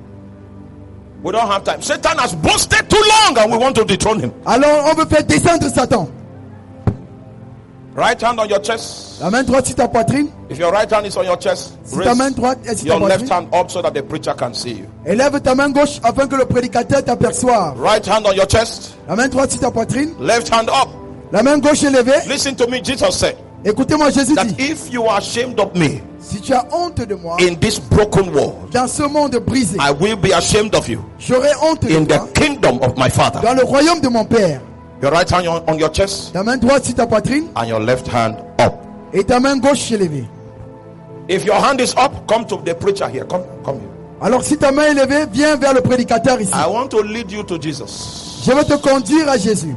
We don't have time. Satan has boasted too long and we want to dethrone him. Alors on veut faire descendre Satan. Right hand on your chest. La main droite sur ta poitrine. If your right hand is on your chest, Si ta main raise droite est sur ta your left poitrine. hand up so that the preacher can see you. Élève ta main gauche afin que le prédicateur t'aperçoive. Right hand on your chest, La main droite sur ta poitrine. left hand up. La main gauche élevée. Listen to me. Jesus said Écoutez-moi, Jésus that dit, if you are ashamed of me si tu as honte de moi, in this broken world, dans ce monde brisé, I will be ashamed of you j'aurai honte de in toi the kingdom of my Father. dans le royaume de mon Père. Your right hand on your chest Ta main droite sur ta poitrine and your left hand up. et ta main gauche élevée. If your hand is up, come to the preacher here. Come here. Alors si ta main est élevée, viens vers le prédicateur ici. I want to lead you to Jesus. Je veux te conduire à Jésus.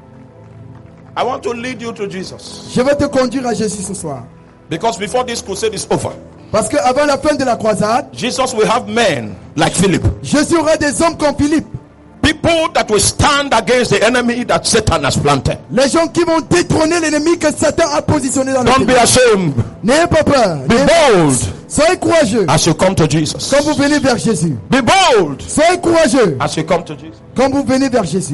I want to lead you to Jesus. Je veux te conduire à Jésus ce soir. Because before this crusade is over, Parce qu'avant la fin de la croisade, Jesus will have men like Philip. Jésus aura des hommes comme Philippe. People that will stand against the enemy that Satan has planted. Les gens qui vont détrôner l'ennemi que Satan a positionné dans le Don't be pays. ashamed. N'ayez pas peur. Be bold Soyez courageux as you come to Jesus. quand vous venez vers Jésus. Be bold Soyez courageux as you come to Jesus. quand vous venez vers Jésus.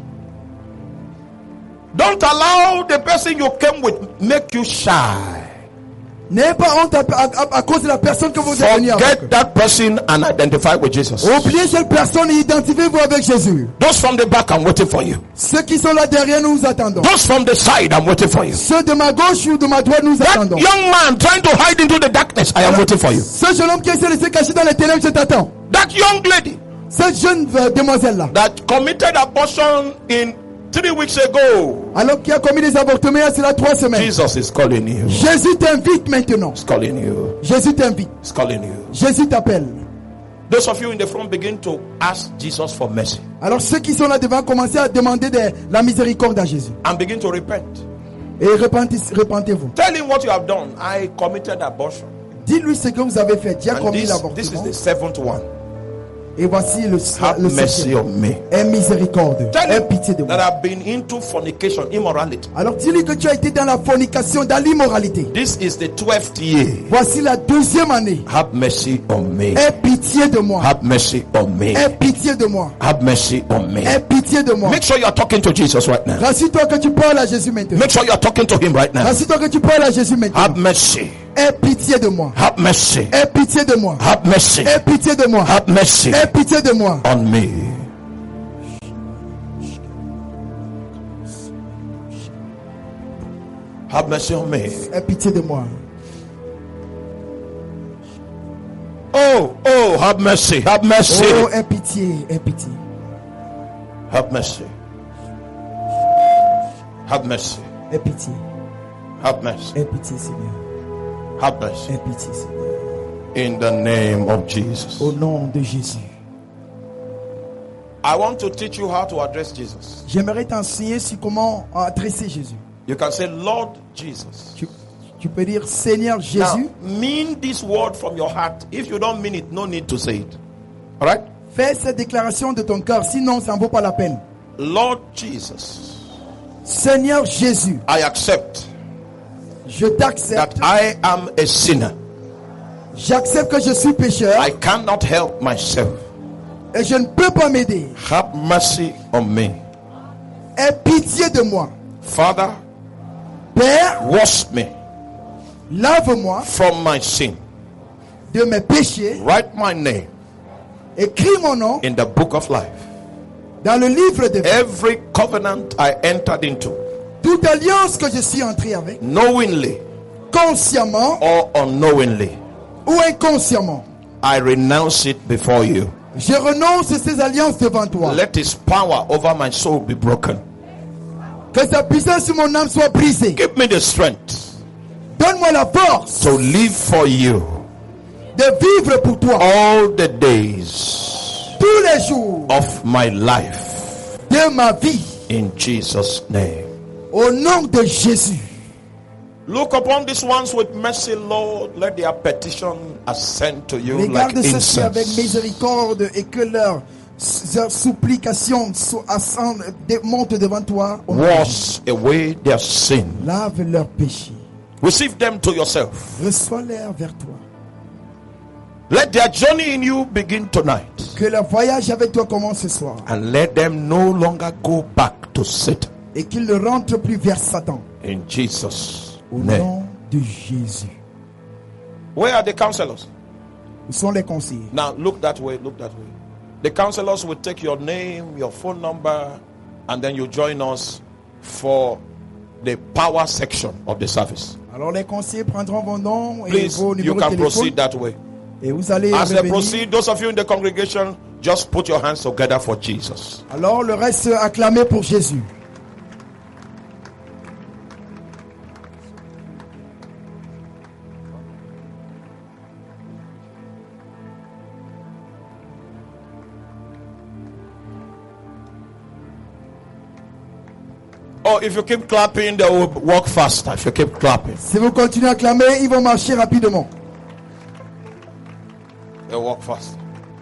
Don't allow the person you came with make you shy. N'ayez pas honte à cause de la personne que vous êtes venu avec. Forget that person and identify with Jesus. Oubliez cette personne et identifiez-vous avec Jésus. Those from the back, I'm waiting for you. Ceux qui sont là derrière, nous vous attendons. Those from the side, I'm waiting for you. Ceux de ma gauche ou de ma droite, nous That attendons. young man trying to hide into the darkness, I am waiting for you. Ce jeune homme qui essaie de se cacher dans les ténèbres, je t'attends. That young lady Cette jeune demoiselle-là, that committed abortion in 3 weeks ago, alors qui a commis des avortements, il y a cela 3 semaines. Jesus is calling you. Jésus t'invite maintenant. He's calling you. Jésus t'invite. He's calling you. Jésus t'appelle. Those of you in the front begin to ask Jesus for mercy Alors ceux qui sont là devant commencer à demander la miséricorde à Jésus. and begin to repent. Et repentez-vous. Tell him what you have done. I committed abortion. Dis-lui ce que vous avez fait. J'ai And commis this is l'avortement. the 7th one. Et voici le Have mercy septième. on me. Aie miséricorde. Tell Aie him pitié de that moi. I've been into fornication, immorality. Alors dis-lui que tu as été dans la fornication, dans l'immoralité. This is the 12th year. Voici la 12e année. Have mercy on me. Aie pitié de moi. Have mercy on me. Aie pitié de moi. Have mercy on me. Aie pitié de moi. Make sure you are talking to Jesus right now. Rassure-toi que tu parles à Jésus maintenant. Make sure you are talking to him right now. Rassure-toi que tu parles à Jésus maintenant. Have mercy. Aie pitié de moi. Have mercy. Aie pitié de moi. Have mercy. Aie pitié de moi. Have mercy Aie pitié de moi. on me. Have mercy on me. Aie pitié de moi. Oh, have mercy. Have mercy. Oh, aie pitié, aie pitié. Have mercy. Have mercy. Aie pitié. Have mercy. Aie pitié, Seigneur. Have mercy. Aie pitié, Seigneur. In the name of Jesus. Au nom de Jésus. I want to teach you how to address Jesus. J'aimerais t'enseigner sur comment adresser Jésus. You can say, Lord Jesus. Tu peux dire Seigneur Now, Jésus. mean this word from your heart. If you don't mean it, no need to say it. All right? Fais cette déclaration de ton cœur, sinon ça ne vaut pas la peine. Lord Jesus, Seigneur Jésus, I accept je that t'accepte. I am a sinner. J'accepte que je suis pécheur I cannot help myself. et je ne peux pas m'aider. Have mercy on me. Aie pitié de moi. Father, Père, wash me lave-moi from my sin. de mes péchés. Write my name Écris mon nom in the book of life. dans le livre de vie. Every covenant I entered into, Toute alliance que je suis entré avec, knowingly consciemment or unknowingly, ou inconsciemment, I renounce it before you. je renonce à ces alliances devant toi. Let his power over my soul be broken. Que sa puissance sur mon âme soit brisée. Give me the strength Donne-moi la force to live for you de vivre pour toi all the days tous les jours of my life. de ma vie. In Jesus' name. Au nom de Jésus. Look upon these ones with mercy, Lord. Let their petition ascend to you like Regarde ceci avec incense. miséricorde et que leur supplication monte devant toi. Au nom de Jésus. Wash away their sin. Lave leurs péchés. Receive them to yourself. Reçois-les vers toi. Let their journey in you begin tonight. Que leur voyage avec toi commence ce soir. And let them no longer go back to Satan. Et qu'ils ne rentrent plus vers Satan. In Jesus' Au name. nom de Jésus. Where are the counselors? Où sont les conseillers? Now look that way, look that way. The counselors will take your name, your phone number, and then you join us for the power section of the service. Alors les conseillers prendront vos noms et Please, vos you numéros de can téléphone. proceed that way. Et vous allez As they revenir. proceed, those of you in the congregation, just put your hands together for Jesus. Alors le reste acclamé pour Jésus. Oh, if you keep clapping, they will walk faster. If you keep clapping, Si vous continuez à clamer, ils vont marcher rapidement. they walk faster.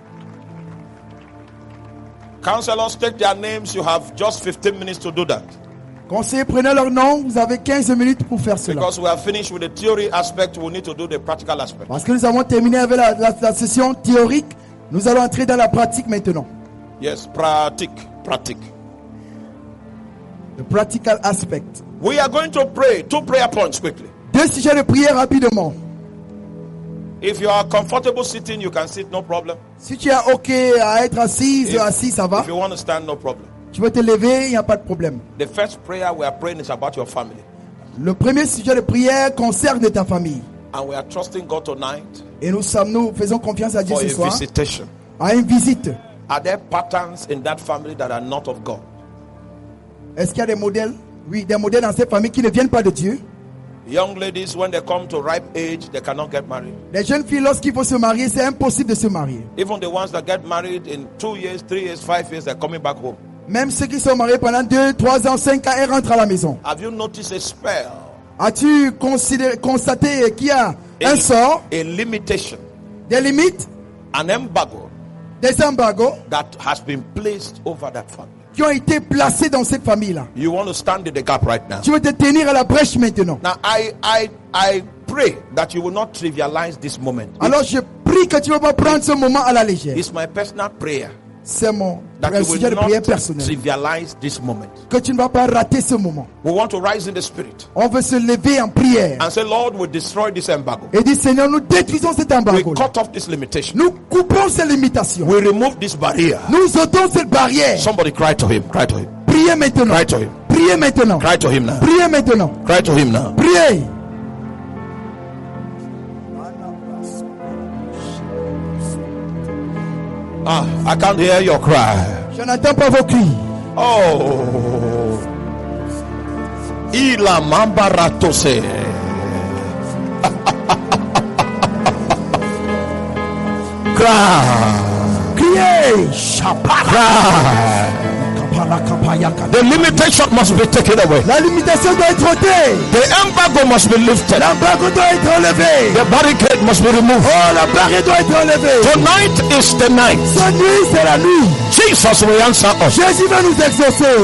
Counselors, take their names. You have just 15 minutes to do that. Conseillers, prenez leur nom. Vous avez 15 minutes pour faire cela. Because we are finished with the theory aspect, we need to do the practical aspect. Parce que nous avons terminé avec la session théorique, nous allons entrer dans la pratique maintenant. Yes, pratique. Le practical aspect. We are going to pray 2 prayer points quickly. 2 sujets de prière rapidement. If you are comfortable sitting, you can sit, no problem. Si tu es OK à être assis, assis, ça va. If you want to stand, no problem. Tu veux te lever, il n'y a pas de problème. The first prayer we are praying is about your family. Le premier sujet de prière concerne ta famille. And we are trusting God tonight Et nous faisons confiance à Dieu for ce a soir. visitation. À une visite. Are there patterns in that family that are not of God? Est-ce qu'il y a des modèles? Oui, des modèles dans cette famille qui ne viennent pas de Dieu. Young ladies, when they come to ripe age, they cannot get married. Les jeunes filles, lorsqu'il faut se marier, c'est impossible de se marier. Even the ones that get married in 2 years, 3 years, 5 years, they're coming back home. Même ceux qui sont mariés pendant 2, 3 ans, 5 ans, elles rentrent à la maison. Have you noticed a spell, As-tu constaté qu'il y a un sort, a limitation, des limites, an embargo Des embargos that has been placed over that family. qui ont été placés dans cette famille-là. You want to stand in the gap right now. Tu veux te tenir à la brèche maintenant. Now, I pray that you will not trivialize this moment. Alors je prie que tu ne vas pas prendre ce moment à la légère. It's my personal prayer C'est mon that you sujet will de prière not personnelle. trivialize this moment. Que tu ne vas pas rater ce moment. We want to rise in the spirit On veut se lever en prière and say, Lord, we destroy this embargo. et dire, Seigneur, nous détruisons cet We embargo. cut off this limitation. Nous coupons ces limitations. We remove this barrier. Nous ôtons cette barrière. Somebody cry to him. Cry to him. Priez maintenant. Cry to him. Priez maintenant. Cry to him now. Priez maintenant. Cry to him now. Priez. I can't hear your cry. Je n'entends pas vos cris. Oh. Ila mambaratose. Cry. Criez. Cry. The limitation must be taken away. La limitation doit être ôtée. The embargo must be lifted. L'embargo doit être enlevé. The barricade must be removed. Oh, la barrière doit être enlevée. Tonight is the night. Cette nuit, c'est la nuit. Jesus will answer us. Jésus va nous exaucer.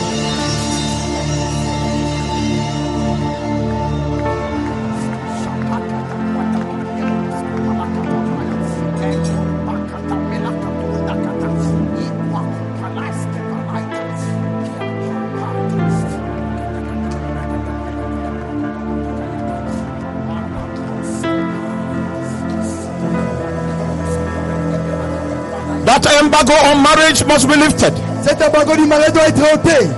That embargo on marriage must be lifted. Cet embargo du mariage doit être ôté.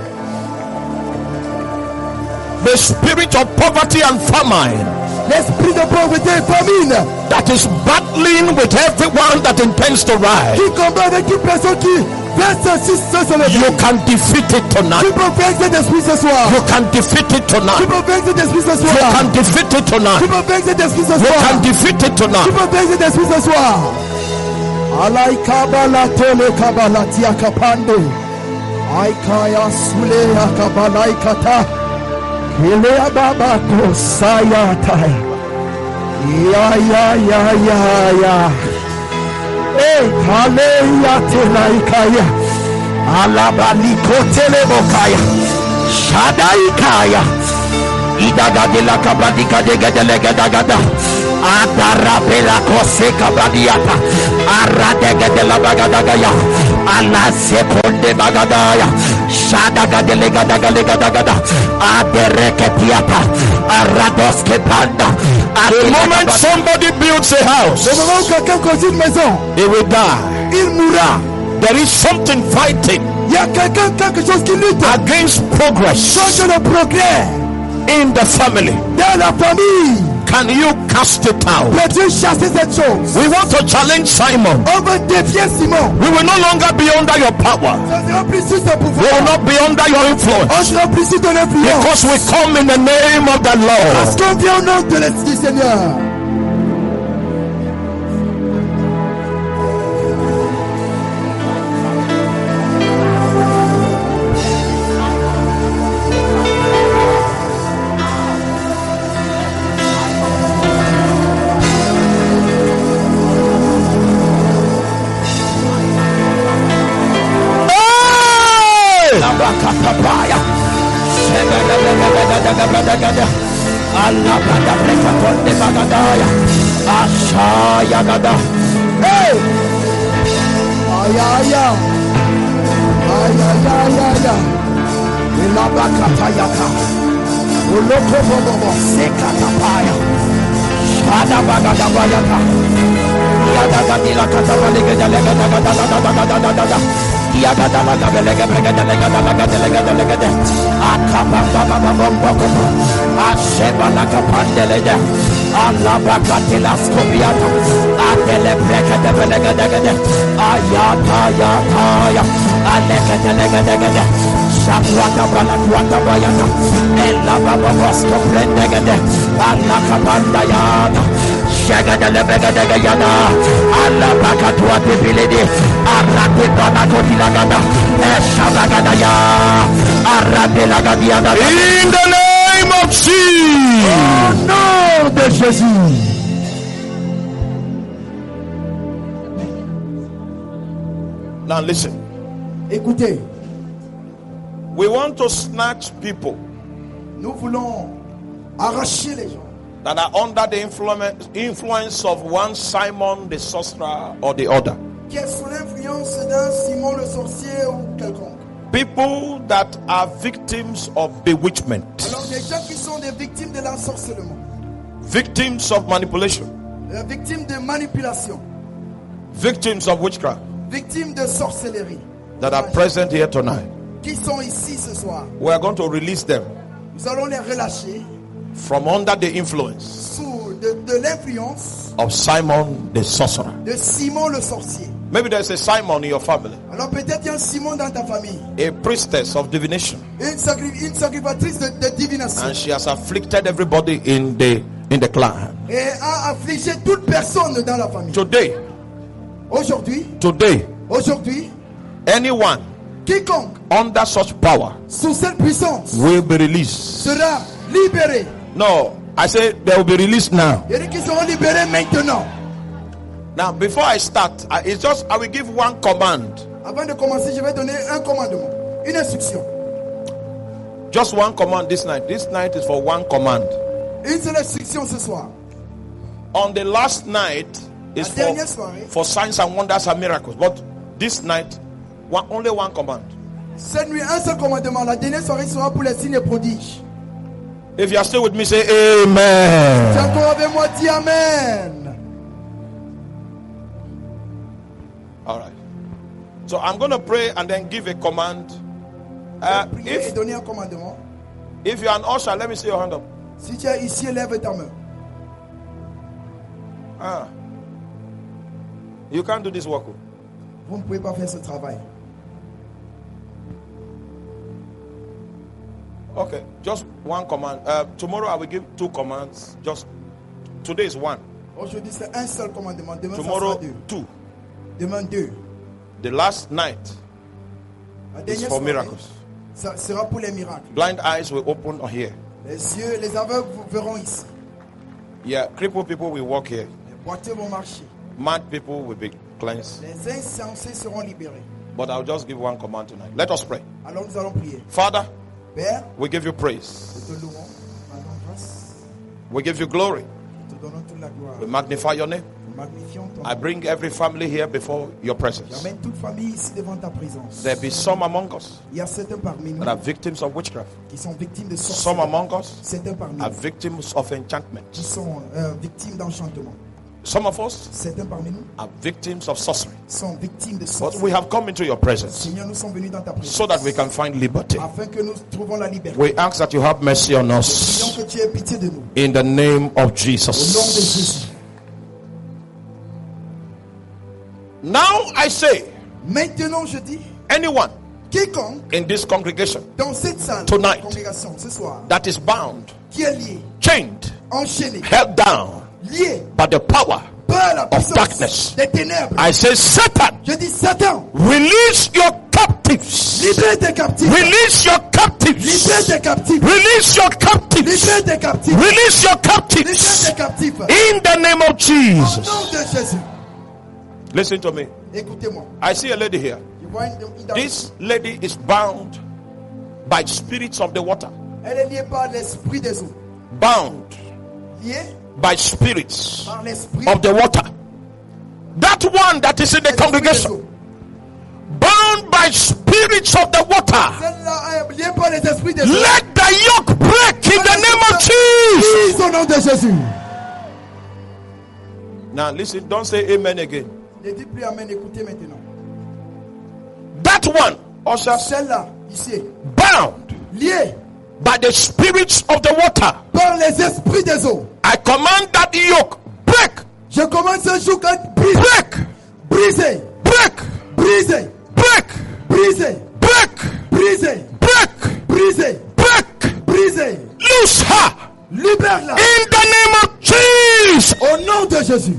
The spirit of poverty and famine L'esprit de pauvreté et famine that is battling with everyone that intends to rise. qui combat avec toute personne qui veut se lever. You can defeat it tonight. Tu peux vaincre cet esprit ce soir. You can defeat it Tu tonight. peux vaincre cet esprit ce You soir. can defeat it Tu tonight. peux vaincre cet esprit ce You soir. can defeat it Tu tonight. peux vaincre cet esprit ce soir. Alai kabala tole kabala tia kapando. Aikaya sule akabala ikata. Ile ababa kosaya tai. Ya. Hey, haleya telaikaya. Alabaliko telebokaya. Shadaikaya. Idaga de la kabadika de gada. Adarabela kose kabadiata. Aradega de la bagadagaya. Ala seponde bagadaya. Shadaga de legada. Adereketiata. Aradoske panda. The moment somebody builds a house, Le moment où quelqu'un construit une maison, he will die. il mourra. There is something fighting Il y a quelque chose qui lutte against progress contre le progrès in the family. dans la famille. Can you cast it out? Peux-tu chasser cette chose? We want to challenge Simon. On va défier Simon. We will no longer be under your power. On sera plus sous ton We will pouvoir. not be under your On influence. sera plus sous ton influence. Because we come in the name of the Parce Lord. qu'on vient au nom de l'Esprit du Seigneur. Hey! Ay. Ilabakatayaka. Ulokobobobo sekatapaya. Shadabagadabayaka. Yadagadila katabalegadalegadagadagadagadagada. Yagadalagabelegabregadalegadalegadalegadalegadale. Akabababababombokobo. Ashebalakapandelede. Alabakatilaskobiata. Adelebregadabelegadagade. Ayatayataya. Alegadalegadagade. Shabratabalatuatabayata. Elabababoskoprendegade. Alakapandayata. Shagadalebegadagayana. Alabakatuatipilidi. Aratibanakotilagada. Eshabagadaya. Aratelagadiana. In the name of Jesus. Au nom de Jésus. Now listen. Écoutez, We want to snatch people nous voulons arracher les gens that are under the influence of one Simon the sorcerer or the other. qui est sous l'influence d'un Simon le sorcier ou quelconque. People that are victims of bewitchment, Alors des gens qui sont des victimes de l'ensorcellement, victims of manipulation, victimes de manipulation, victims of witchcraft victimes de sorcellerie, that are present here tonight. qui sont ici ce soir. We are going to release them Nous allons les relâcher from under the influence sous de l'influence of Simon the sorcerer. de Simon le sorcier. Maybe there's a Simon in your family, Alors peut-être il y a un Simon dans ta famille, a priestess of divination, une sacrificatrice de divination, and she has afflicted everybody in the clan. et a affligé toute personne dans la famille. Today, Aujourd'hui, anyone quiconque under such power sous cette puissance will be released. sera libéré. No, I say they will be released now. Il y a qui seront libérés maintenant. Now, before I start, I will give one command. Avant de commencer, je vais donner un commandement, une instruction. Just one command this night. This night is for one command. Une seule instruction ce soir. On the last night is La dernière soirée. for signs and wonders and miracles. But this night, only one command. Cette nuit, un seul commandement. La dernière soirée sera pour les signes et prodiges. If you are still with me, say Tu es amen. encore avec moi, dis Amen. All right. So I'm going to pray and then give a command. Prier et donner un commandement. If you're an usher, let me see your hand up. Si tu es ici, lève ta main. You can't do this work. Vous ne pouvez pas faire ce travail. Okay, just one command. Tomorrow I will give two commands. Just today is one. Aujourd'hui, c'est un seul commandement. Demain, ça Tomorrow, sera deux. two. Demain, deux. The last night La is dernière for soirée, miracles. ça sera pour les miracles. Blind eyes will open here. Les yeux, les aveugles vous verront ici. Yeah, crippled people will walk here. Les boiteux vont marcher. Mad people will be cleansed. Les insensés seront libérés. But I'll just give one command tonight. Let us pray. Alors nous allons prier. Father, Père, we give you praise. nous te louons, rendons grâce, We give you glory. nous te donnons toute la gloire. We magnify your name. Nous magnifions ton I nom. bring every family here before your presence. J'amène toute famille ici devant ta présence. There be some among us Il y a certains parmi nous that are victims of witchcraft. qui sont victimes de Some sorcellerie. among us Certains parmi are nous victims of enchantment. qui sont victimes d'enchantement. Some of us Certains parmi nous are victims of sorcery. sont victimes de But sorcellerie. we have come into your presence Seigneur, nous sommes venus dans ta présence so that we can find liberty. afin que nous trouvons la liberté. We ask that you have mercy on Prions us que tu aies pitié de nous. in the name of Au nom de Jesus. Jésus. Now I say, Maintenant, je dis, anyone quiconque in this congregation dans cette salle Tonight. de congrégation ce soir that is bound, qui est lié, chained, enchaîné, held down lié by the power, par la darkness. puissance des ténèbres, I say, Satan, je dis Satan, release your captives. libère tes captifs, Release your libère captives. tes captifs, Release your captives. libère tes captifs, Release your libère captives tes captifs. in the name of Au Jesus. nom de Jésus. Listen to me. Écoutez-moi. I see a lady here. Je vois une dame. This lady is bound by spirits of the water. Elle est liée par l'esprit des eaux. Bound Liée by spirits par l'esprit of the water. That one that is in the des eaux. congregation. Bound by spirits of the water. Celle-là est liée par les esprits des eaux. Let the yoke break in the name of Jesus. Au nom de Jésus. Now listen, don't say amen again. Ne dites plus Amen, écoutez maintenant. That one, ushers, Celle-là, ici, bound liée by the spirits of the water. par les esprits des eaux. I command that yoke break, Je commence un jour à briser, break, briser, break, briser, break, briser, break, briser, break, briser, break. briser. Loose her Libère-la. in the name of Jesus. Au nom de Jésus.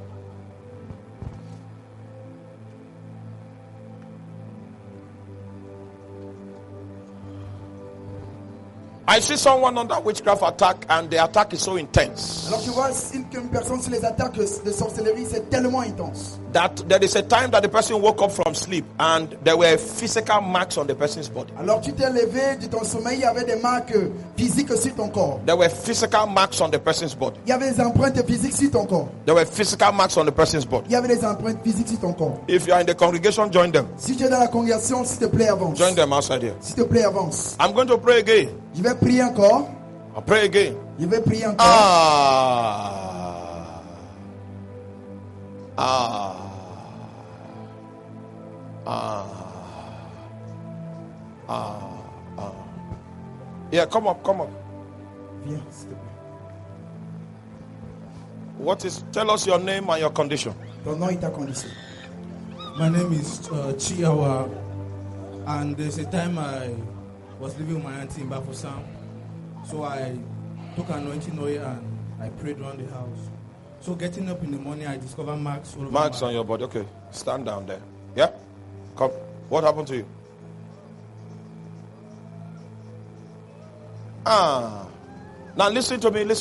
I see someone under witchcraft attack, and the attack is so intense. Alors tu vois, une personne sur les attaques de sorcellerie, c'est tellement intense. that there is a time that the person woke up from sleep and there were physical marks on the person's body. Alors tu t'es levé de ton sommeil, il y avait des marques physiques sur ton corps. There were physical marks on the person's body. Il y avait des empreintes physiques sur ton corps. There were physical marks on the person's body. Il y avait des empreintes physiques sur ton corps. If you are in the congregation, join them. Si tu es dans la congrégation, s'il te plaît, avance. Join them outside here. S'il te plaît, avance. I'm going to pray again. Je vais prier encore. I'll pray again. Je vais prier encore. Yeah, come up. Viens, s'il te plaît. Tell us your name and your condition. Ton nom et ta condition. My name is Chiawa, and there's a time I was living with my auntie in Bafusam. So I took anointing oil and I prayed around the house. So getting up in the morning, I discovered marks all over Marks my on your body. Okay, stand down there. Yeah, come. What happened to you? Now listen to me.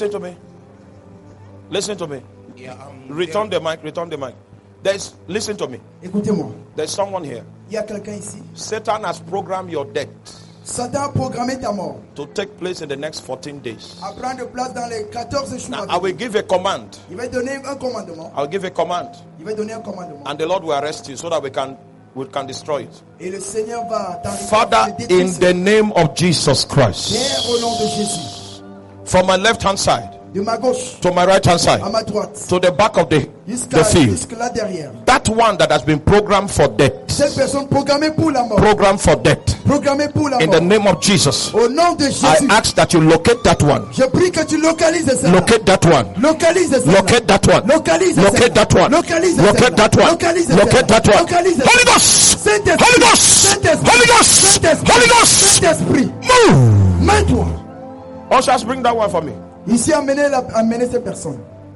Yeah, Return the mic. Listen to me. Écoutez-moi. There's someone here. Il y a quelqu'un ici. Satan has programmed your death Satan a programmé ta mort to take place in the next 14 days. à prendre place dans les 14 jours. Now I will give a command. Il va donner un commandement. I'll give a command, Il va donner un commandement. and the Lord will arrest you so that we can destroy it. Et le Seigneur va t'arrêter. Father, in the name of Jesus Christ, Père, au nom de Jésus. from my left hand side De ma gauche to my right hand side, à ma droite. to the back of the field, Jusque là derrière. that one that has been programmed for death, Cette personne programmée pour la mort. programmed for death, Programmée pour la in mort. the name of Jesus, Au nom de I Jésus. ask that you locate that one. Je prie que tu localises ça. Locate that one. Localise ça. Locate that one. Localise ça. Locate that one. Localise Locate that one. Localise ça. Locate that one. Localise ça. Holy Ghost! Saint-Esprit. Holy Ghost! Saint-Esprit. Holy Ghost! Saint-Esprit. Holy Ghost! Saint-Esprit. Move! Mets-toi. Ushers, bring that one for me. Ici, amenez ces personnes.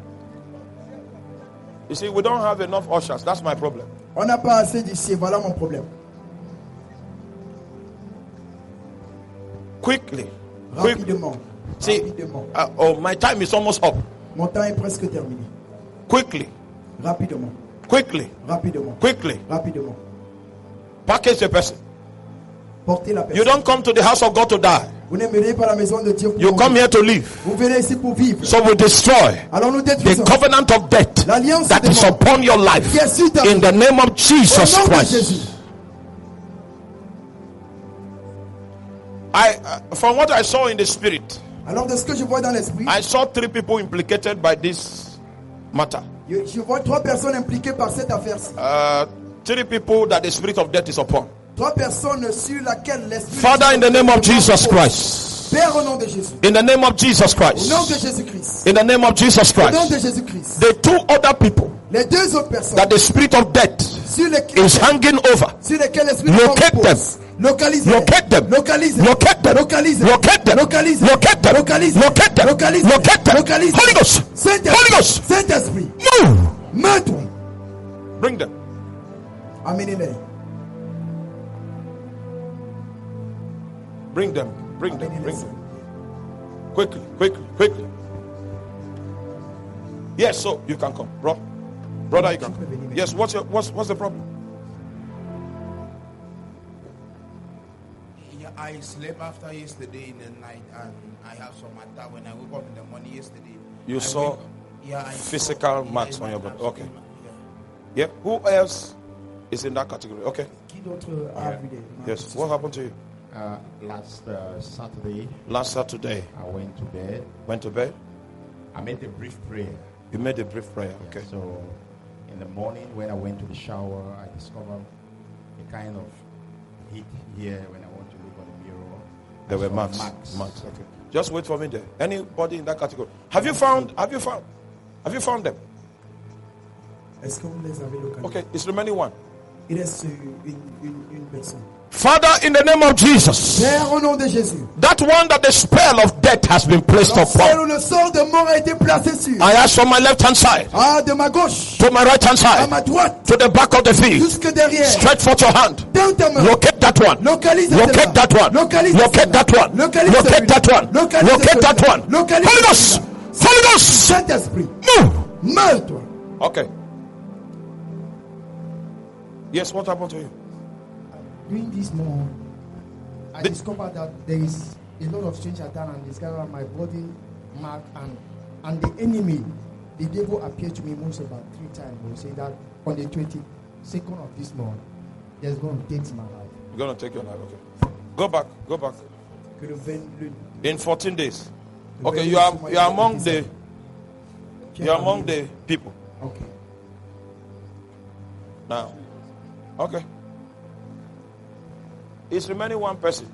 You see, we don't have enough ushers. That's my problem. On n'a pas assez d'ici. Voilà mon problème. Quickly. Rapidement. See, Rapidement. my time is almost up. Mon temps est presque terminé. Quickly. Rapidement. Quickly. Rapidement. Quickly. Rapidement. Package the person. Portez la You personne. don't come to the house of God to die. Vous ne venez pas à la maison de Dieu pour You mourir. come here to live. Vous venez ici pour vivre. So we destroy Alors nous the détruisons covenant of death l'alliance that des is morts upon your life qui est sur ta in vie. the name of Jesus Au nom de Christ. Jésus. From what I saw in the spirit, Alors de ce que je vois dans l'esprit, I saw 3 people implicated by this matter. je vois 3 personnes impliquées par cette affaire-ci. 3 people that the spirit of death is upon. 3 personnes sur laquelle l'esprit. Father, in the name of Jesus Christ. Père, au nom de Jésus. In the name of Jesus Au nom Christ. de Jésus-Christ. In the name of Jesus Au nom Christ. de Jésus-Christ. The 2 other people Les 2 autres personnes that the spirit of death sur lesquelles is hanging over. l'esprit de mort Locate repose. them. Localisez. Locate them. Localisez. Locate them. Localisez. Locate them. Localisez. Locate them. Localisez. Locate them. Localisez. Locate them. Localisez. Holy Ghost. Holy Saint-Esprit. Ghost. Saint-Esprit. Move. Mets-toi. Bring them. Amenez-les. Bring them. Bring them. Bring them. Quickly. Quickly. Quickly. Yes, so you can come, bro. Brother, you can come. Yes, what's the problem? Yeah, I slept after yesterday in the night, and I have some attack when I woke up in the morning yesterday. You saw I physical saw, marks yeah, on your my body. hands, Okay. yeah. Yeah. Who else is in that category? Okay. Qui d'autre a vu des marques? Yes. What happened to you? Last Saturday, Last Saturday, I went to bed. went to bed. I made a brief prayer. You made a brief prayer. Yeah, Okay. So, in the morning when I went to the shower, I discovered a kind of heat here when I want to look on the mirror. There I were saw marks. marks. Marks. Okay. Just wait for me there. Anybody in that category? Have you found them? Est-ce que vous les avez localisés? Okay. It's remaining one. Il reste une personne. Father, in the name of Jesus, Père, au nom de Jésus. that one that the spell of death has been placed Celle upon, où le sort de mort a été placé sur. I ask from my left hand side De ma gauche to my right hand à side ma droite, to the back of the field. jusque derrière. Stretch forth your hand. Dans ta main. Locate that one. Localise Locate celui-là. that one. Localise Locate celui-là. that one. Localise Locate that celui-là. one. Localise Locate that celui-là. one. Localise Holy Ghost. celui-là. Holy Ghost. Saint-Esprit, Move. mets-toi. Okay. Yes, what happened to you? During this month, I The- discovered that there is a lot of strange attack and discovered my body mark and the enemy, the devil appeared to me most about 3 times. He say that on the 22nd of this month, there's going to take my life. You're going to take your life, okay. Go back. Que le 20 In 14 days. le Okay, 22 you are mois, among il the est you are among the people. Okay. Now. Okay. It's remaining one person.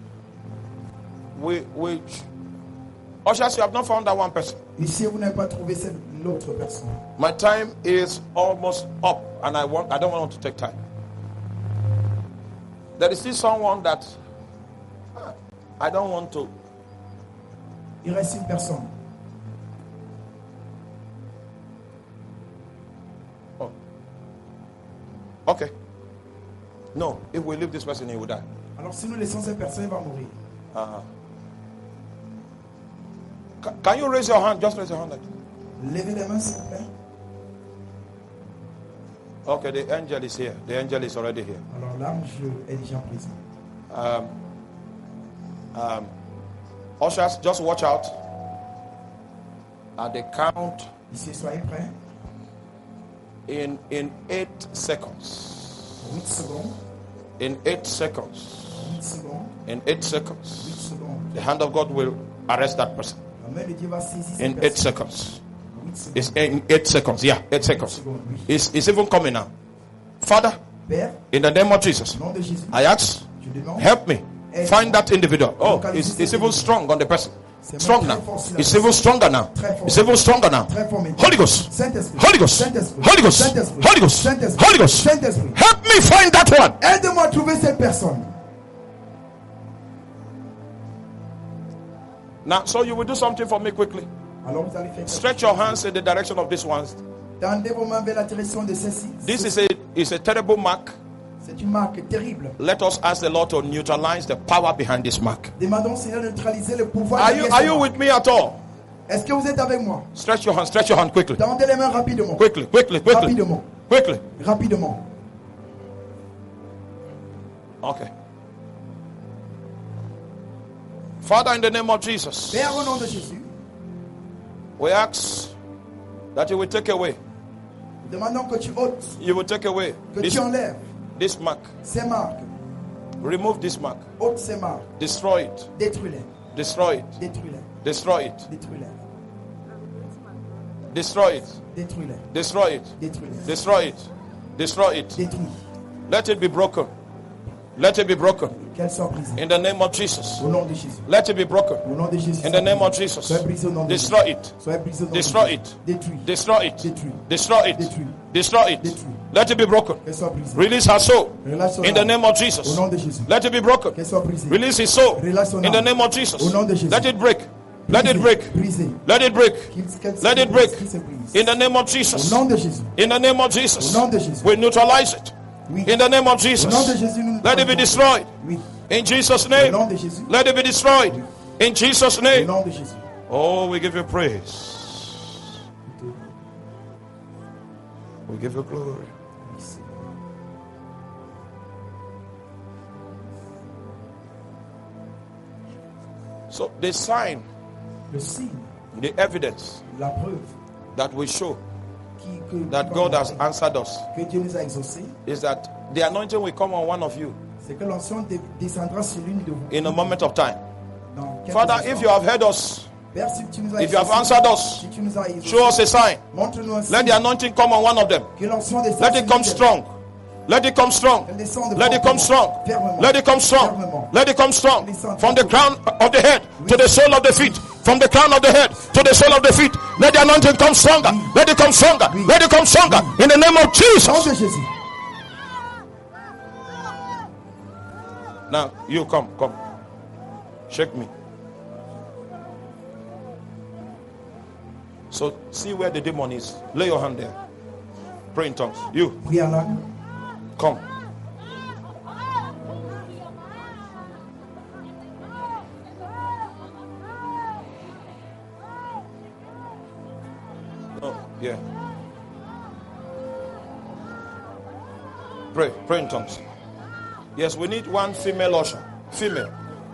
Which ushers, you have not found that one person. Ici, vous n'avez pas trouvé l'autre personne. My time is almost up, and I don't want to take time. There is still someone that I don't want to. Il reste une personne. Oh. Okay. No, if we leave this person, he will die. Alors si nous laissons cette personne, il va mourir. Can you raise your hand? Just raise your hand. Like that. Levez les mains, s'il vous plaît. Okay, the angel is here. The angel is already here. Alors l'ange est déjà présent. Ushers, just watch out. At the count Ici, soyez prêts. in 8 seconds. 8 secondes. In 8 seconds. 8 secondes. In 8 seconds. 8 secondes. The hand of God will arrest that person. La main de Dieu va saisir cette In 8 personne. seconds. 8 secondes. It's in 8 seconds. Yeah, 8 seconds. It's even coming now. Father, Père, in the name of Jesus, au nom de Jésus, I ask, je demande. help me find that individual. Oh, it's even strong on the person. Strong now. It's even stronger now. It's even stronger now. Holy Ghost. Saint-Esprit. Holy Ghost. Saint-Esprit. Holy Ghost. Saint-Esprit. Holy Ghost. Saint-Esprit. Holy Ghost. Saint-Esprit. Help me find that one. Aide-moi à trouver cette personne. Now, so you will do something for me quickly. Alors vous allez faire. Stretch your hands in the direction of this one. Tendez vos mains vers la direction de celle-ci. This is a terrible mark. C'est une marque terrible. Let us ask the Lord to neutralize the power behind this mark. Demandons au Seigneur de neutraliser le pouvoir. Are derrière you cette with me at all? marque. Est-ce que vous êtes avec moi? Stretch your hand quickly. Tendez les mains rapidement. Quickly. Rapidement. Quickly. Rapidement. Okay. Father, in the name of Jesus, Père, au nom de Jésus, we ask that you will take away, nous demandons que tu ôtes, you will take away que tu enlèves this mark. ces marques. Remove this mark. Ôte ces marques. Destroy it. Détruis-les. Destroy it. Détruis-les. Destroy it. Détruis-les. Destroy it. Détruis-les. Destroy it. Détruis-les. Destroy it. Destroy it. Détruis. Let it be broken. Let it be broken. Qu'elles soient brisées. In the name of Jesus. Au nom de Jésus. Let it be broken. Au nom de Jésus. In the name of Jesus. Sois brisé au nom de Destroy Jésus. it. Sois brisé au nom de Destroy Jésus. it. Détruis. Destroy it. Détruis. Destroy it. Détruis. Destroy it. Détruis. Let it be broken. Qu'elles soient brisées. Release her soul. Relâche son In the âme. name of Jesus. Au nom de Jésus. Let it be broken. Qu'elles soient brisées. Release his soul. Relâche son In the âme. name of Jesus. Au nom de Jésus. Let it break. Let it break. Brisé. Let it break. Qu'elles Let se it break. brisent, qu'elles se brisent. In the name of Au Jesus. nom de Jésus. In the name of Jesus. Au nom de Jésus. We neutralize it. Oui. In the name of Au nom de Jesus. Jésus, nous Let it be destroyed. Oui. In Jesus' Au name. nom de Jésus. Let it be destroyed. In Jesus' Au name. nom de Jésus. Oh, we give you praise. We give you glory. So the sign, Le signe, the evidence la preuve that we show que that God has answered us que Dieu nous a exaucés, is that the anointing will come on one of you c'est que l'onction descendra sur l'une de vous. in a moment of time. Dans quelques Father, instants. if you have heard us, Père, si tu nous as if you have exaucés, answered us, si tu nous as exaucés, show us a sign. montre-nous un Let signe the anointing come on one of them. que l'onction descende Let sur it come l'une de strong. Let it come strong. Elle descende Let it come strong. fermement. Let it come strong. Fermement. Let it come strong. From the crown of the head to the sole of the feet. From the crown of the head to the sole of the feet. Let the anointing come stronger. Let it come stronger. Let it come stronger. In the name of Au nom de Jesus. Jésus. Now, you come. Shake me. So, see where the demon is. Lay your hand there. Pray in tongues. You, Prie en langue. come. Oh, yeah. Pray. Pray in tongues. Yes, we need one female usher. Female.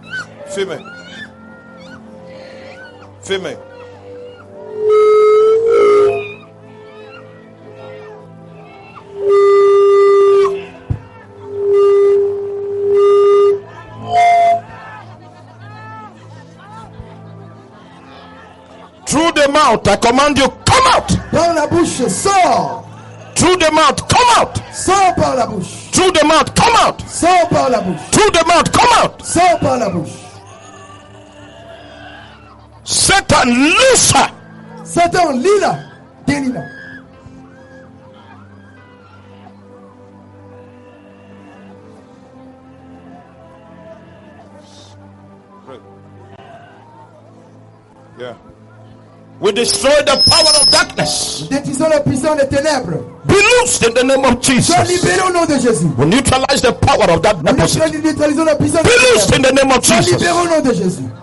Through the mouth, I command you, come out. Par la bouche, sors. Through the mouth, come out. Sors par la bouche. Through the mouth, come out. Sors par la bouche. Through the mouth, come out. Sors par la bouche. Satan, loose her. Satan, lis-la. Délie-la. Yeah. We destroy the power of darkness. Détruisons la puissance des ténèbres. Be loosed in the name of Jesus. Sois libéré au nom de Jésus. We neutralize the power of that opposite. Neutralisons la puissance Be des loosed ténèbres. in the name of Sois Jesus. libéré au nom de Jésus.